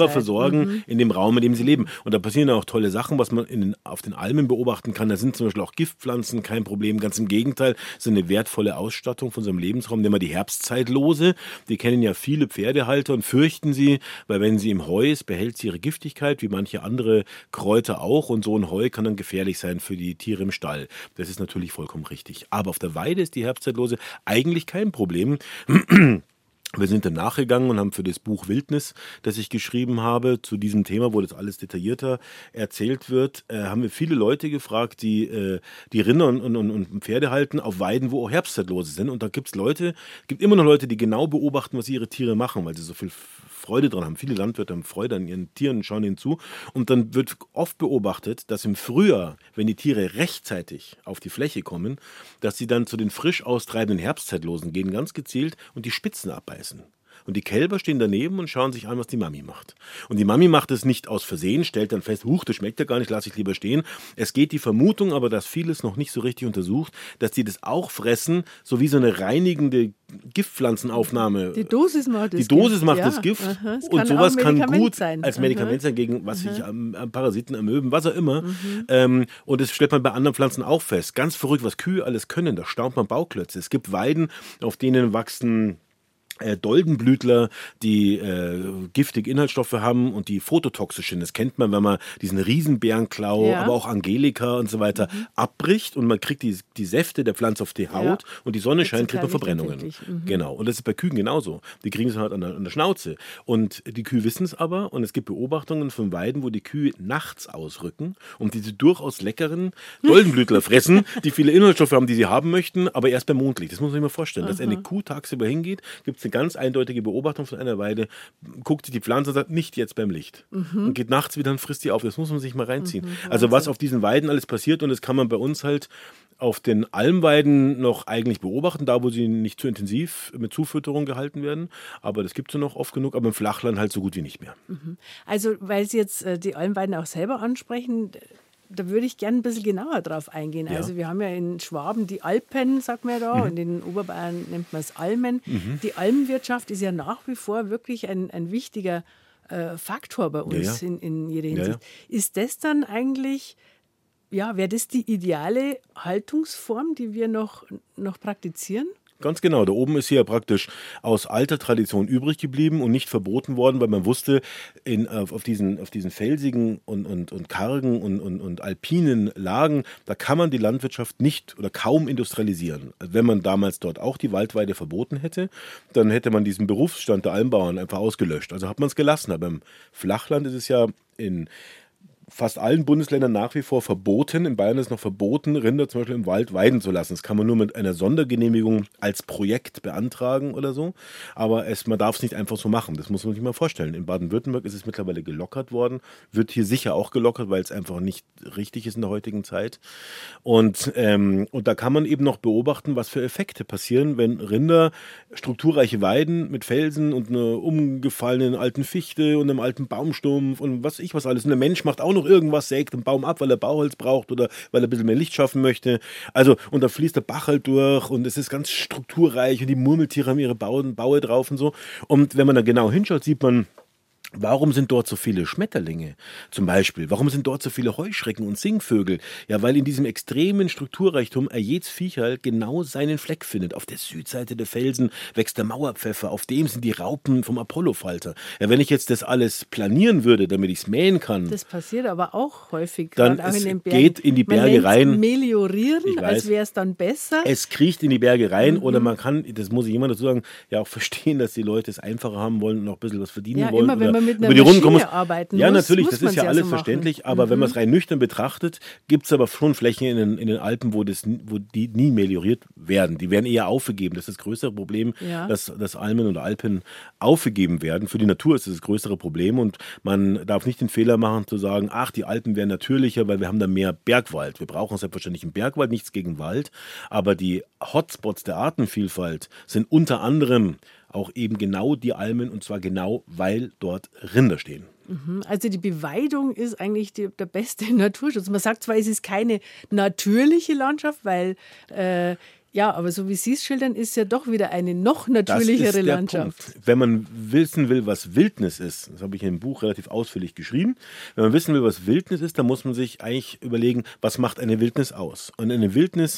in dem Raum, in dem sie leben. Und da passieren auch tolle Sachen, was man auf den Almen beobachten kann. Da sind zum Beispiel auch Giftpflanzen kein Problem. Ganz im Gegenteil, so eine wertvolle Ausstattung von so einem Lebensraum. Nehmen wir die Herbstzeitlose. Die kennen ja viele Pferdehalter und fürchten sie, weil wenn sie im Heu ist, behält sie ihre Giftigkeit, wie manche andere Kräuter auch. Und so ein Heu kann dann gefährlich sein für die Tiere im Stall. Das ist natürlich vollkommen richtig. Aber auf der Weide ist die Herbstzeitlose eigentlich kein Problem. Wir sind dann nachgegangen und haben für das Buch Wildnis, das ich geschrieben habe, zu diesem Thema, wo das alles detaillierter erzählt wird, haben wir viele Leute gefragt, die Rinder und Pferde halten auf Weiden, wo auch Herbstzeitlose sind. Und da gibt immer noch Leute, die genau beobachten, was ihre Tiere machen, weil sie so viel Freude dran haben. Viele Landwirte haben Freude an ihren Tieren und schauen ihnen zu. Und dann wird oft beobachtet, dass im Frühjahr, wenn die Tiere rechtzeitig auf die Fläche kommen, dass sie dann zu den frisch austreibenden Herbstzeitlosen gehen, ganz gezielt, und die Spitzen abbeißen. Und die Kälber stehen daneben und schauen sich an, was die Mami macht. Und die Mami macht es nicht aus Versehen, stellt dann fest, das schmeckt ja gar nicht, lasse ich lieber stehen. Es geht die Vermutung, aber dass vieles noch nicht so richtig untersucht, dass die das auch fressen, so wie so eine reinigende Giftpflanzenaufnahme. Die Dosis macht das Gift. Aha, und sowas kann gut sein. als Medikament sein gegen Parasiten, Amöben, was auch immer. Und das stellt man bei anderen Pflanzen auch fest. Ganz verrückt, was Kühe alles können. Da staunt man Bauklötze. Es gibt Weiden, auf denen wachsen Doldenblütler, die giftige Inhaltsstoffe haben und die phototoxisch sind. Das kennt man, wenn man diesen Riesenbärenklau, aber auch Angelika und so weiter abbricht und man kriegt die Säfte der Pflanze auf die Haut und die Sonne scheint, kriegt man Verbrennungen. Genau. Und das ist bei Kühen genauso. Die kriegen es halt an der Schnauze. Und die Kühe wissen es aber und es gibt Beobachtungen von Weiden, wo die Kühe nachts ausrücken und diese durchaus leckeren Doldenblütler fressen, die viele Inhaltsstoffe haben, die sie haben möchten, aber erst beim Mondlicht. Das muss man sich mal vorstellen. Dass eine Kuh tagsüber hingeht, gibt es eine ganz eindeutige Beobachtung von einer Weide, guckt sich die Pflanze und sagt, nicht jetzt beim Licht. Und geht nachts wieder und frisst die auf. Das muss man sich mal reinziehen. Also was auf diesen Weiden alles passiert und das kann man bei uns halt auf den Almweiden noch eigentlich beobachten, da wo sie nicht zu intensiv mit Zufütterung gehalten werden. Aber das gibt es ja noch oft genug, aber im Flachland halt so gut wie nicht mehr. Also weil Sie jetzt die Almweiden auch selber ansprechen, da würde ich gerne ein bisschen genauer drauf eingehen. Ja. Also wir haben ja in Schwaben die Alpen, sagt man ja da, und in Oberbayern nennt man es Almen. Die Almenwirtschaft ist ja nach wie vor wirklich ein wichtiger Faktor bei uns in jeder Hinsicht. Ist das dann eigentlich, wäre das die ideale Haltungsform, die wir noch praktizieren? Ganz genau, da oben ist sie ja praktisch aus alter Tradition übrig geblieben und nicht verboten worden, weil man wusste, auf diesen felsigen und kargen und alpinen Lagen, da kann man die Landwirtschaft nicht oder kaum industrialisieren. Wenn man damals dort auch die Waldweide verboten hätte, dann hätte man diesen Berufsstand der Almbauern einfach ausgelöscht. Also hat man es gelassen. Aber im Flachland ist es ja in fast allen Bundesländern nach wie vor verboten. In Bayern ist noch verboten, Rinder zum Beispiel im Wald weiden zu lassen. Das kann man nur mit einer Sondergenehmigung als Projekt beantragen oder so. Aber man darf es nicht einfach so machen. Das muss man sich mal vorstellen. In Baden-Württemberg ist es mittlerweile gelockert worden. Wird hier sicher auch gelockert, weil es einfach nicht richtig ist in der heutigen Zeit. Und da kann man eben noch beobachten, was für Effekte passieren, wenn Rinder strukturreiche Weiden mit Felsen und einer umgefallenen alten Fichte und einem alten Baumstumpf und was alles. Und der Mensch macht auch noch irgendwas, sägt einen Baum ab, weil er Bauholz braucht oder weil er ein bisschen mehr Licht schaffen möchte. Also, und da fließt der Bach halt durch und es ist ganz strukturreich und die Murmeltiere haben ihre Baue drauf und so. Und wenn man da genau hinschaut, sieht man, warum sind dort so viele Schmetterlinge zum Beispiel? Warum sind dort so viele Heuschrecken und Singvögel? Ja, weil in diesem extremen Strukturreichtum jedes Viecherl genau seinen Fleck findet. Auf der Südseite der Felsen wächst der Mauerpfeffer, auf dem sind die Raupen vom Apollofalter. Ja, wenn ich jetzt das alles planieren würde, damit ich es mähen kann. Das passiert aber auch häufig. Dann auch in den Bergen. Geht in die Berge rein. Meliorieren, als wäre es dann besser. Es kriecht in die Berge rein oder man kann, das muss ich immer dazu sagen, ja auch verstehen, dass die Leute es einfacher haben wollen und noch ein bisschen was verdienen wollen. Immer, wenn man mit einer über die Maschine arbeiten ja, muss, natürlich, muss das ist ja alles so verständlich, aber wenn man es rein nüchtern betrachtet, gibt es aber schon Flächen in den Alpen, wo die nie melioriert werden. Die werden eher aufgegeben. Das ist das größere Problem, dass Almen und Alpen aufgegeben werden. Für die Natur ist das größere Problem und man darf nicht den Fehler machen zu sagen, ach, die Alpen wären natürlicher, weil wir haben da mehr Bergwald. Wir brauchen selbstverständlich einen Bergwald, nichts gegen Wald, aber die Hotspots der Artenvielfalt sind unter anderem auch eben genau die Almen, und zwar genau, weil dort Rinder stehen. Also die Beweidung ist eigentlich der beste Naturschutz. Man sagt zwar, es ist keine natürliche Landschaft, weil aber so wie Sie es schildern, ist ja doch wieder eine noch natürlichere das ist der Landschaft. Punkt. Wenn man wissen will, was Wildnis ist, das habe ich in dem Buch relativ ausführlich geschrieben, wenn man wissen will, was Wildnis ist, dann muss man sich eigentlich überlegen, was macht eine Wildnis aus? Und eine Wildnis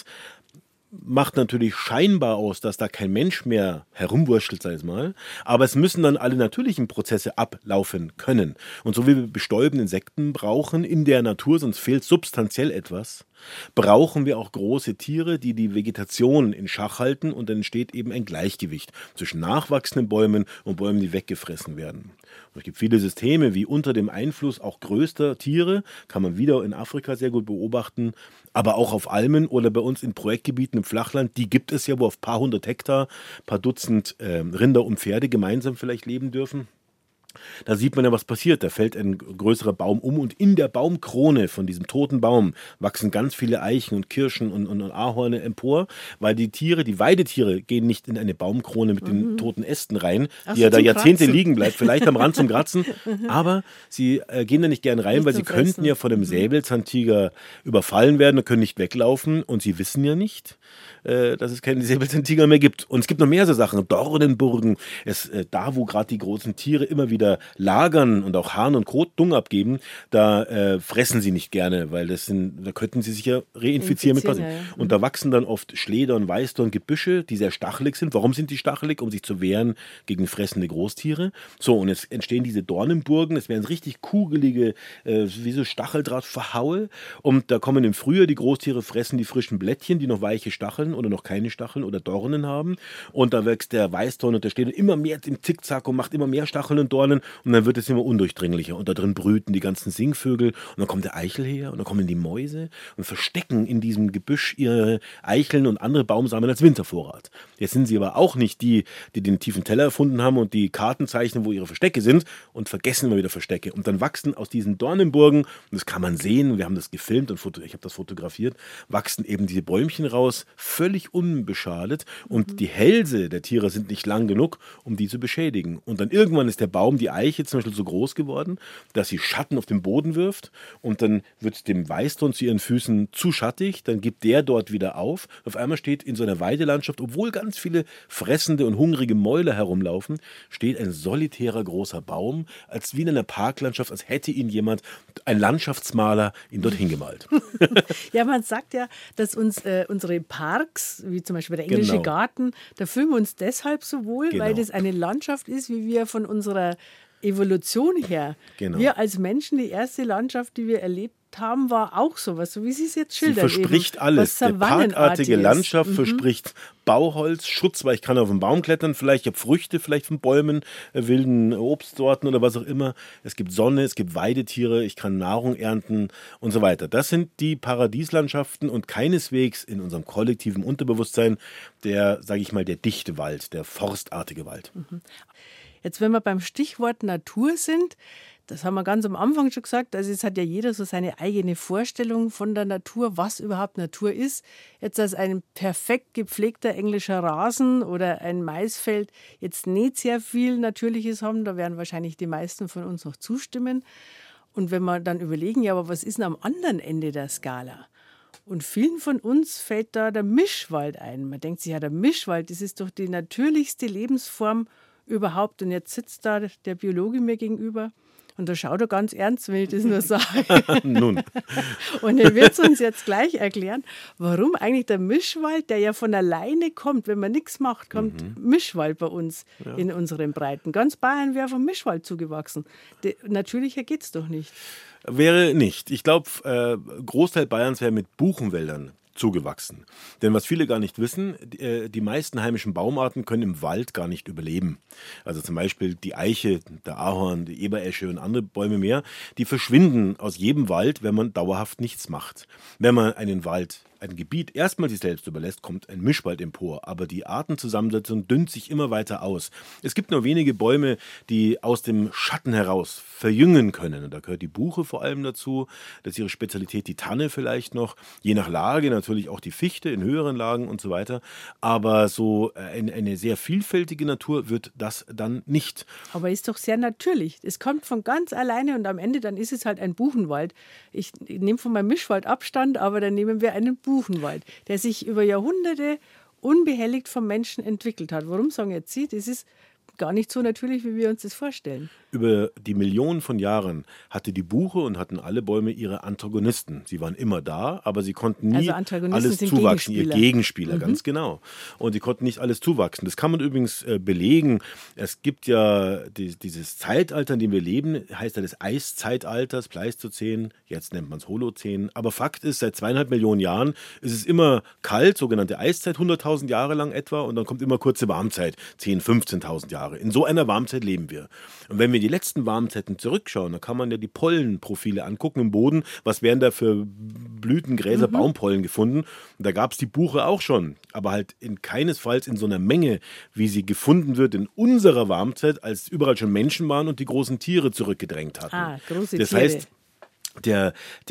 macht natürlich scheinbar aus, dass da kein Mensch mehr herumwurschtelt, sei es mal. Aber es müssen dann alle natürlichen Prozesse ablaufen können. Und so wie wir bestäubende Insekten brauchen in der Natur, sonst fehlt substanziell etwas, brauchen wir auch große Tiere, die die Vegetation in Schach halten, und dann entsteht eben ein Gleichgewicht zwischen nachwachsenden Bäumen und Bäumen, die weggefressen werden. Und es gibt viele Systeme, wie unter dem Einfluss auch größter Tiere, kann man wieder in Afrika sehr gut beobachten, aber auch auf Almen oder bei uns in Projektgebieten im Flachland, die gibt es ja, wo auf ein paar hundert Hektar, ein paar Dutzend Rinder und Pferde gemeinsam vielleicht leben dürfen. Da sieht man ja, was passiert. Da fällt ein größerer Baum um, und in der Baumkrone von diesem toten Baum wachsen ganz viele Eichen und Kirschen und Ahorne empor, weil die Tiere, die Weidetiere, gehen nicht in eine Baumkrone mit den toten Ästen rein, die ja da Jahrzehnte liegen bleibt, vielleicht am Rand zum Kratzen, aber sie gehen da nicht gern rein, nicht weil sie könnten ja von einem Säbelzahntiger überfallen werden und können nicht weglaufen, und sie wissen ja nicht, dass es keine Säbelzahntiger mehr gibt. Und es gibt noch mehr so Sachen, Dornenburgen, da wo gerade die großen Tiere immer wieder lagern und auch Harn und Kot, Dung abgeben, da fressen sie nicht gerne, weil da könnten sie sich ja reinfizieren mit Passieren. Ja. Und da wachsen dann oft Schledern, Weißdorn, Gebüsche, die sehr stachelig sind. Warum sind die stachelig? Um sich zu wehren gegen fressende Großtiere. So, und es entstehen diese Dornenburgen, es werden richtig kugelige, wie so Stacheldrahtverhaue, und da kommen im Frühjahr die Großtiere, fressen die frischen Blättchen, die noch weiche Stacheln oder noch keine Stacheln oder Dornen haben, und da wächst der Weißdorn und der steht immer mehr im Zickzack und macht immer mehr Stacheln und Dornen, und dann wird es immer undurchdringlicher, und da drin brüten die ganzen Singvögel, und dann kommt der Eichel her und dann kommen die Mäuse und verstecken in diesem Gebüsch ihre Eicheln und andere Baumsamen als Wintervorrat. Jetzt sind sie aber auch nicht die den tiefen Teller erfunden haben und die Karten zeichnen, wo ihre Verstecke sind, und vergessen immer wieder Verstecke, und dann wachsen aus diesen Dornenburgen, und das kann man sehen, wir haben das gefilmt und ich habe das fotografiert, wachsen eben diese Bäumchen raus, völlig unbeschadet, und die Hälse der Tiere sind nicht lang genug, um die zu beschädigen. Und dann irgendwann ist der Baum, die Eiche zum Beispiel, so groß geworden, dass sie Schatten auf den Boden wirft, und dann wird es dem Weißdorn zu ihren Füßen zu schattig, dann gibt der dort wieder auf. Auf einmal steht in so einer Weidelandschaft, obwohl ganz viele fressende und hungrige Mäuler herumlaufen, steht ein solitärer großer Baum, als wie in einer Parklandschaft, als hätte ihn jemand, ein Landschaftsmaler, ihn dorthin gemalt. Ja, man sagt ja, dass uns unsere Parks, wie zum Beispiel der Englische Garten, da fühlen wir uns deshalb so wohl, weil das eine Landschaft ist, wie wir von unserer Evolution her. Wir als Menschen, die erste Landschaft, die wir erlebt haben, war auch sowas, so wie Sie es jetzt schildern. Sie verspricht eben, alles. Die parkartige Landschaft verspricht Bauholz, Schutz, weil ich kann auf den Baum klettern, vielleicht, ich habe Früchte vielleicht von Bäumen, wilden Obstsorten oder was auch immer. Es gibt Sonne, es gibt Weidetiere, ich kann Nahrung ernten und so weiter. Das sind die Paradieslandschaften, und keineswegs in unserem kollektiven Unterbewusstsein der, sage ich mal, der dichte Wald, der forstartige Wald. Jetzt, wenn wir beim Stichwort Natur sind, das haben wir ganz am Anfang schon gesagt, also es hat ja jeder so seine eigene Vorstellung von der Natur, was überhaupt Natur ist. Jetzt als ein perfekt gepflegter englischer Rasen oder ein Maisfeld jetzt nicht sehr viel Natürliches haben, da werden wahrscheinlich die meisten von uns noch zustimmen. Und wenn wir dann überlegen, ja, aber was ist denn am anderen Ende der Skala? Und vielen von uns fällt da der Mischwald ein. Man denkt sich, ja, der Mischwald, das ist doch die natürlichste Lebensform überhaupt. Und jetzt sitzt da der Biologe mir gegenüber und da schaut er ganz ernst, wenn ich das nur sage. Nun. Und er wird es uns jetzt gleich erklären, warum eigentlich der Mischwald, der ja von alleine kommt, wenn man nichts macht, kommt Mischwald bei uns in unseren Breiten. Ganz Bayern wäre vom Mischwald zugewachsen. Natürlicher geht es doch nicht. Wäre nicht. Ich glaube, Großteil Bayerns wäre mit Buchenwäldern zugewachsen. Denn was viele gar nicht wissen, die meisten heimischen Baumarten können im Wald gar nicht überleben. Also zum Beispiel die Eiche, der Ahorn, die Eberesche und andere Bäume mehr, die verschwinden aus jedem Wald, wenn man dauerhaft nichts macht. Wenn man einen Wald ein Gebiet erstmal sich selbst überlässt, kommt ein Mischwald empor, aber die Artenzusammensetzung dünnt sich immer weiter aus. Es gibt nur wenige Bäume, die aus dem Schatten heraus verjüngen können. Und da gehört die Buche vor allem dazu, das ist ihre Spezialität, die Tanne vielleicht noch, je nach Lage natürlich auch die Fichte in höheren Lagen und so weiter. Aber so eine sehr vielfältige Natur wird das dann nicht. Aber ist doch sehr natürlich. Es kommt von ganz alleine und am Ende dann ist es halt ein Buchenwald. Ich nehme von meinem Mischwald Abstand, aber dann nehmen wir einen Buchenwald, der sich über Jahrhunderte unbehelligt vom Menschen entwickelt hat. Warum sagen jetzt Sie, das ist gar nicht so natürlich, wie wir uns das vorstellen? Über die Millionen von Jahren hatte die Buche und hatten alle Bäume ihre Antagonisten. Sie waren immer da, aber sie konnten nie alles zuwachsen. Ihr Gegenspieler, ganz genau. Und sie konnten nicht alles zuwachsen. Das kann man übrigens belegen. Es gibt ja dieses Zeitalter, in dem wir leben, heißt ja das Eiszeitalter, das Pleistozän, jetzt nennt man es Holozän. Aber Fakt ist, seit 2,5 Millionen Jahren ist es immer kalt, sogenannte Eiszeit, 100.000 Jahre lang etwa, und dann kommt immer kurze Warmzeit, 10.000, 15.000 Jahre. In so einer Warmzeit leben wir. Und wenn wir die letzten Warmzeiten zurückschauen, dann kann man ja die Pollenprofile angucken im Boden. Was werden da für Blüten, Gräser, Baumpollen gefunden? Und da gab es die Buche auch schon, aber halt keinesfalls in so einer Menge, wie sie gefunden wird in unserer Warmzeit, als überall schon Menschen waren und die großen Tiere zurückgedrängt hatten. Große das Tiere. Heißt, der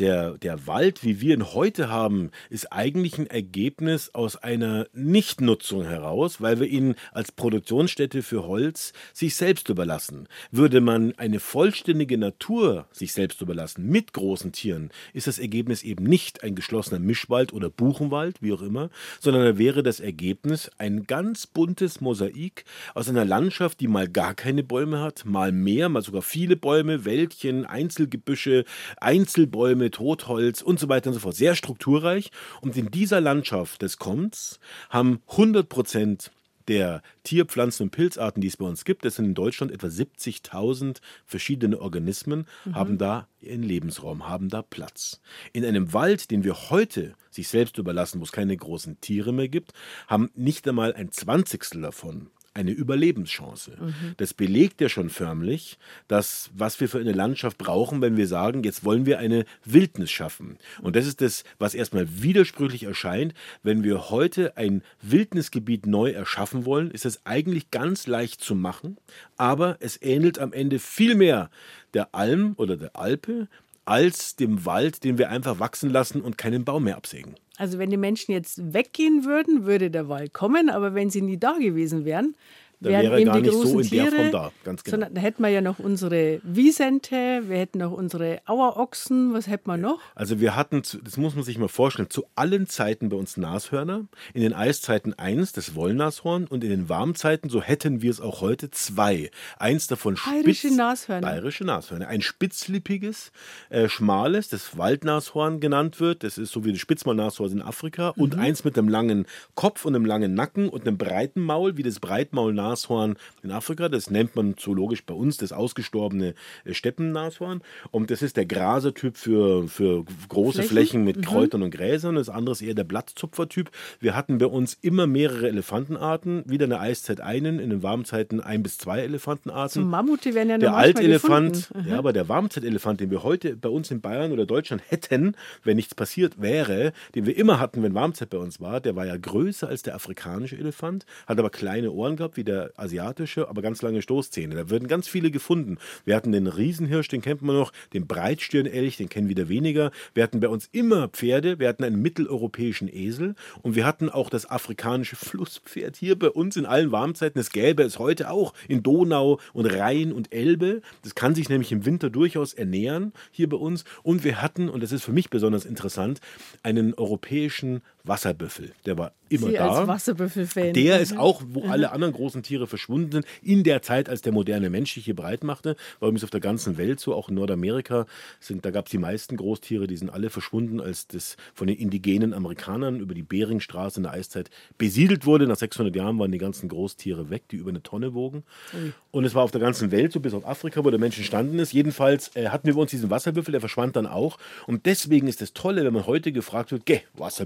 Wald, wie wir ihn heute haben, ist eigentlich ein Ergebnis aus einer Nichtnutzung heraus, weil wir ihn als Produktionsstätte für Holz sich selbst überlassen. Würde man eine vollständige Natur sich selbst überlassen mit großen Tieren, ist das Ergebnis eben nicht ein geschlossener Mischwald oder Buchenwald, wie auch immer, sondern da wäre das Ergebnis ein ganz buntes Mosaik aus einer Landschaft, die mal gar keine Bäume hat, mal mehr, mal sogar viele Bäume, Wäldchen, Einzelgebüsche, Einzelbäume, Totholz und so weiter und so fort. Sehr strukturreich. Und in dieser Landschaft des Kommens haben 100% der Tier-, Pflanzen- und Pilzarten, die es bei uns gibt, das sind in Deutschland etwa 70.000 verschiedene Organismen, haben da ihren Lebensraum, haben da Platz. In einem Wald, den wir heute sich selbst überlassen, wo es keine großen Tiere mehr gibt, haben nicht einmal ein Zwanzigstel davon eine Überlebenschance. Das belegt ja schon förmlich, dass was wir für eine Landschaft brauchen, wenn wir sagen, jetzt wollen wir eine Wildnis schaffen. Und das ist das, was erstmal widersprüchlich erscheint. Wenn wir heute ein Wildnisgebiet neu erschaffen wollen, ist es eigentlich ganz leicht zu machen, aber es ähnelt am Ende viel mehr der Alm oder der Alpe als dem Wald, den wir einfach wachsen lassen und keinen Baum mehr absägen. Also wenn die Menschen jetzt weggehen würden, würde der Wald kommen, aber wenn sie nie da gewesen wären, dann wären wäre eben gar die nicht großen so in Tiere, der Form da, ganz genau. sondern da hätten wir ja noch unsere Wiesente, wir hätten noch unsere Auerochsen, was hätten wir noch? Also wir hatten, das muss man sich mal vorstellen, zu allen Zeiten bei uns Nashörner. In den Eiszeiten 1, das Wollnashorn, und in den Warmzeiten, so hätten wir es auch heute, 2. Eins davon Bayerische Nashörner. Bayerische Nashörner. Ein spitzlippiges, schmales, das Waldnashorn genannt wird. Das ist so wie das Spitzmaulnashorn in Afrika. Und eins mit einem langen Kopf und einem langen Nacken und einem breiten Maul, wie das Breitmaulnashorn in Afrika. Das nennt man zoologisch bei uns das ausgestorbene Steppennashorn. Und das ist der Grasertyp für große Flächen mit Kräutern und Gräsern. Das andere ist eher der Blattzupfertyp. Wir hatten bei uns immer mehrere Elefantenarten. Wieder in der Eiszeit einen, in den Warmzeiten 1 bis 2 Elefantenarten. So Mammute werden ja noch Der manchmal Altelefant, gefunden. ja, aber der Warmzeitelefant, den wir heute bei uns in Bayern oder Deutschland hätten, wenn nichts passiert wäre, den wir immer hatten, wenn Warmzeit bei uns war, der war ja größer als der afrikanische Elefant, hat aber kleine Ohren gehabt, wie der asiatische, aber ganz lange Stoßzähne. Da würden ganz viele gefunden. Wir hatten den Riesenhirsch, den kennt man noch, den Breitstirnelch, den kennen wieder weniger. Wir hatten bei uns immer Pferde, wir hatten einen mitteleuropäischen Esel und wir hatten auch das afrikanische Flusspferd hier bei uns in allen Warmzeiten. Das gäbe es heute auch in Donau und Rhein und Elbe. Das kann sich nämlich im Winter durchaus ernähren hier bei uns. Und wir hatten, und das ist für mich besonders interessant, einen europäischen Wasserbüffel. Der war immer Sie da. als Wasserbüffel-Fan. Der ist auch, wo alle anderen großen Tiere verschwunden sind, in der Zeit, als der moderne Mensch sich hier breit machte. War übrigens auf der ganzen Welt so, auch in Nordamerika. Da gab es die meisten Großtiere, die sind alle verschwunden, als das von den indigenen Amerikanern über die Beringstraße in der Eiszeit besiedelt wurde. Nach 600 Jahren waren die ganzen Großtiere weg, die über eine Tonne wogen. Und es war auf der ganzen Welt so, bis auf Afrika, wo der Mensch entstanden ist. Jedenfalls hatten wir bei uns diesen Wasserbüffel, der verschwand dann auch. Und deswegen ist das Tolle, wenn man heute gefragt wird, Wasserbüffel,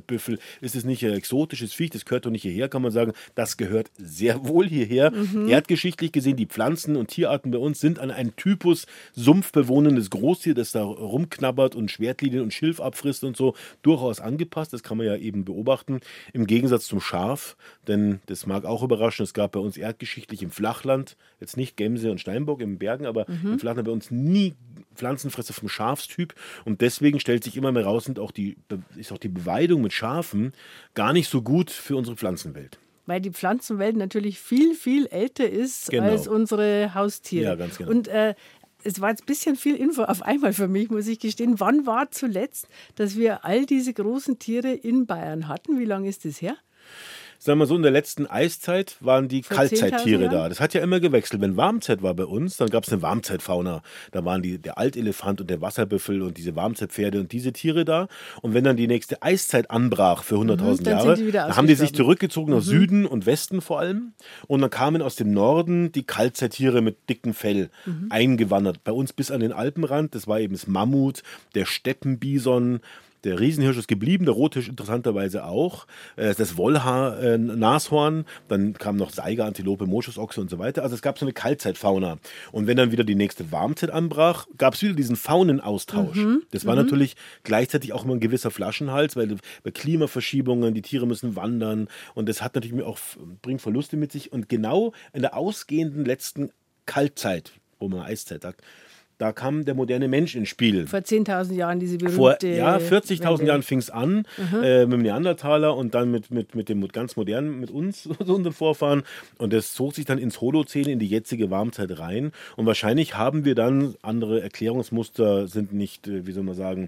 ist es nicht ein exotisches Viech, das gehört doch nicht hierher, kann man sagen, das gehört sehr wohl hierher. Erdgeschichtlich gesehen, die Pflanzen und Tierarten bei uns sind an einen Typus sumpfbewohnendes Großtier, das da rumknabbert und Schwertlinien und Schilf abfrisst und so, durchaus angepasst. Das kann man ja eben beobachten. Im Gegensatz zum Schaf, denn das mag auch überraschen, es gab bei uns erdgeschichtlich im Flachland, jetzt nicht Gemse und Steinbock im Bergen, aber im Flachland bei uns nie Pflanzenfresser vom Schafstyp. Und deswegen stellt sich immer mehr raus, ist auch die Beweidung mit Schafen gar nicht so gut für unsere Pflanzenwelt. Weil die Pflanzenwelt natürlich viel, viel älter ist als unsere Haustiere. Ja, ganz genau. Und es war jetzt ein bisschen viel Info auf einmal für mich, muss ich gestehen. Wann war zuletzt, dass wir all diese großen Tiere in Bayern hatten? Wie lange ist das her? Sagen wir so, in der letzten Eiszeit waren die Vor Kaltzeittiere 10.000 da. Das hat ja immer gewechselt. Wenn Warmzeit war bei uns, dann gab es eine Warmzeitfauna. Da waren der Altelefant und der Wasserbüffel und diese Warmzeitpferde und diese Tiere da. Und wenn dann die nächste Eiszeit anbrach für 100.000 Jahre, dann haben die sich zurückgezogen nach Süden und Westen vor allem. Und dann kamen aus dem Norden die Kaltzeittiere mit dickem Fell eingewandert. Bei uns bis an den Alpenrand. Das war eben das Mammut, der Steppenbison. Der Riesenhirsch ist geblieben, der Rothirsch interessanterweise auch, das Wollhaar-Nashorn, dann kam noch Saiga, Antilope, Moschusochse und so weiter. Also es gab so eine Kaltzeitfauna. Und wenn dann wieder die nächste Warmzeit anbrach, gab es wieder diesen Faunenaustausch. Das war natürlich gleichzeitig auch immer ein gewisser Flaschenhals, weil bei Klimaverschiebungen, die Tiere müssen wandern und das hat natürlich auch, bringt Verluste mit sich. Und genau in der ausgehenden letzten Kaltzeit, wo man Eiszeit sagt, da kam der moderne Mensch ins Spiel. Vor 10.000 Jahren diese berühmte... Vor 40.000 Jahren fing es an mit dem Neandertaler und dann mit dem ganz modernen, mit uns, unseren Vorfahren. Und das zog sich dann ins Holozän, in die jetzige Warmzeit rein. Und wahrscheinlich haben wir dann, andere Erklärungsmuster sind nicht, wie soll man sagen,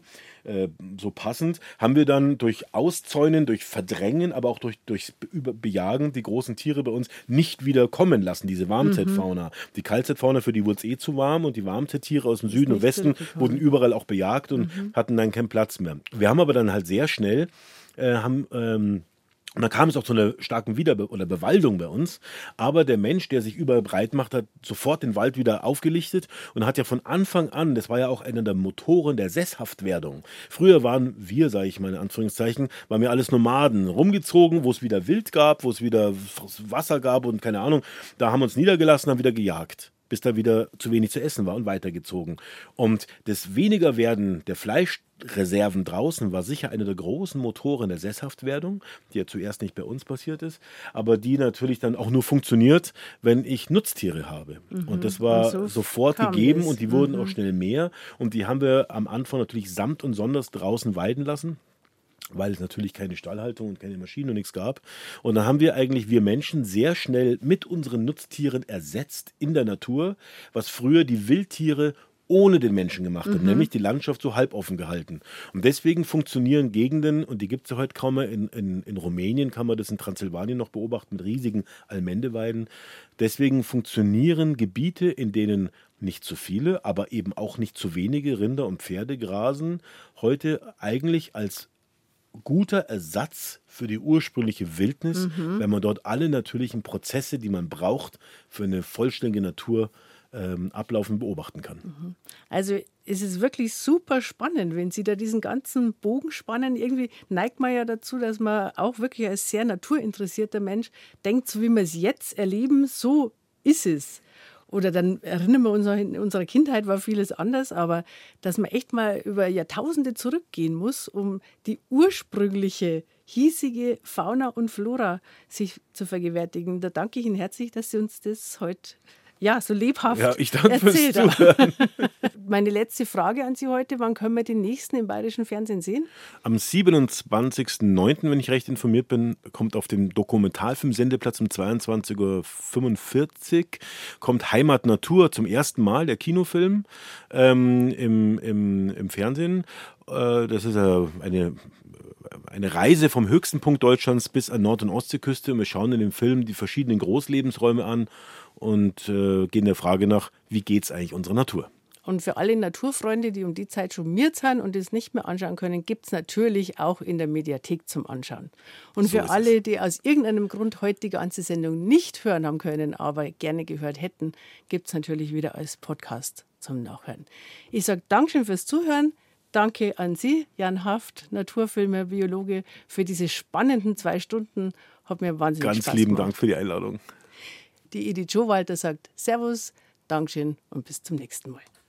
so passend, haben wir dann durch Auszäunen, durch Verdrängen, aber auch durch Bejagen die großen Tiere bei uns nicht wieder kommen lassen, diese Warmzeitfauna. Die Kaltzeitfauna, für die wurde es eh zu warm und die Warmzeittiere aus dem Süden und Westen wurden überall auch bejagt und hatten dann keinen Platz mehr. Wir haben aber dann halt sehr schnell, und dann kam es auch zu einer starken Bewaldung bei uns. Aber der Mensch, der sich überall breit macht, hat sofort den Wald wieder aufgelichtet und hat ja von Anfang an, das war ja auch einer der Motoren der Sesshaftwerdung. Früher waren wir, sage ich mal in Anführungszeichen, waren wir alles Nomaden, rumgezogen, wo es wieder Wild gab, wo es wieder Wasser gab und keine Ahnung. Da haben wir uns niedergelassen, haben wieder gejagt, bis da wieder zu wenig zu essen war und weitergezogen. Und das Wenigerwerden der Fleischreserven draußen war sicher einer der großen Motoren der Sesshaftwerdung, die ja zuerst nicht bei uns passiert ist, aber die natürlich dann auch nur funktioniert, wenn ich Nutztiere habe. Und das war sofort gegeben und die wurden auch schnell mehr. Und die haben wir am Anfang natürlich samt und sonders draußen weiden lassen, weil es natürlich keine Stallhaltung und keine Maschinen und nichts gab. Und dann haben wir Menschen, sehr schnell mit unseren Nutztieren ersetzt in der Natur, was früher die Wildtiere ohne den Menschen gemacht haben, nämlich die Landschaft so halboffen gehalten. Und deswegen funktionieren Gegenden, und die gibt es ja heute kaum mehr, in Rumänien kann man das in Transsilvanien noch beobachten, mit riesigen Almendeweiden. Deswegen funktionieren Gebiete, in denen nicht zu viele, aber eben auch nicht zu wenige Rinder und Pferde grasen, heute eigentlich als guter Ersatz für die ursprüngliche Wildnis, wenn man dort alle natürlichen Prozesse, die man braucht, für eine vollständige Natur ablaufen, beobachten kann. Also es ist wirklich super spannend, wenn Sie da diesen ganzen Bogen spannen. Irgendwie neigt man ja dazu, dass man auch wirklich als sehr naturinteressierter Mensch denkt, so wie wir es jetzt erleben, so ist es. Oder dann erinnern wir uns noch, in unserer Kindheit war vieles anders, aber dass man echt mal über Jahrtausende zurückgehen muss, um die ursprüngliche, hiesige Fauna und Flora sich zu vergewärtigen. Da danke ich Ihnen herzlich, dass Sie uns das heute so lebhaft erzählt haben. Meine letzte Frage an Sie heute, wann können wir den nächsten im Bayerischen Fernsehen sehen? Am 27.09., wenn ich recht informiert bin, kommt auf dem Dokumentarfilm-Sendeplatz um 22.45 Uhr kommt Heimat Natur zum ersten Mal, der Kinofilm im Fernsehen. Das ist eine Reise vom höchsten Punkt Deutschlands bis an Nord- und Ostseeküste. Und wir schauen in dem Film die verschiedenen Großlebensräume an und gehen der Frage nach, wie geht es eigentlich unserer Natur? Und für alle Naturfreunde, die um die Zeit schon miert sind und es nicht mehr anschauen können, gibt es natürlich auch in der Mediathek zum Anschauen. Und so für alle, die aus irgendeinem Grund heute die ganze Sendung nicht hören haben können, aber gerne gehört hätten, gibt es natürlich wieder als Podcast zum Nachhören. Ich sage Dankeschön fürs Zuhören. Danke an Sie, Jan Haft, Naturfilmer, Biologe, für diese spannenden 2 Stunden. Hat mir wahnsinnig Ganz Spaß lieben gemacht. Dank für die Einladung. Die Edith Schowalter sagt Servus, Dankeschön und bis zum nächsten Mal.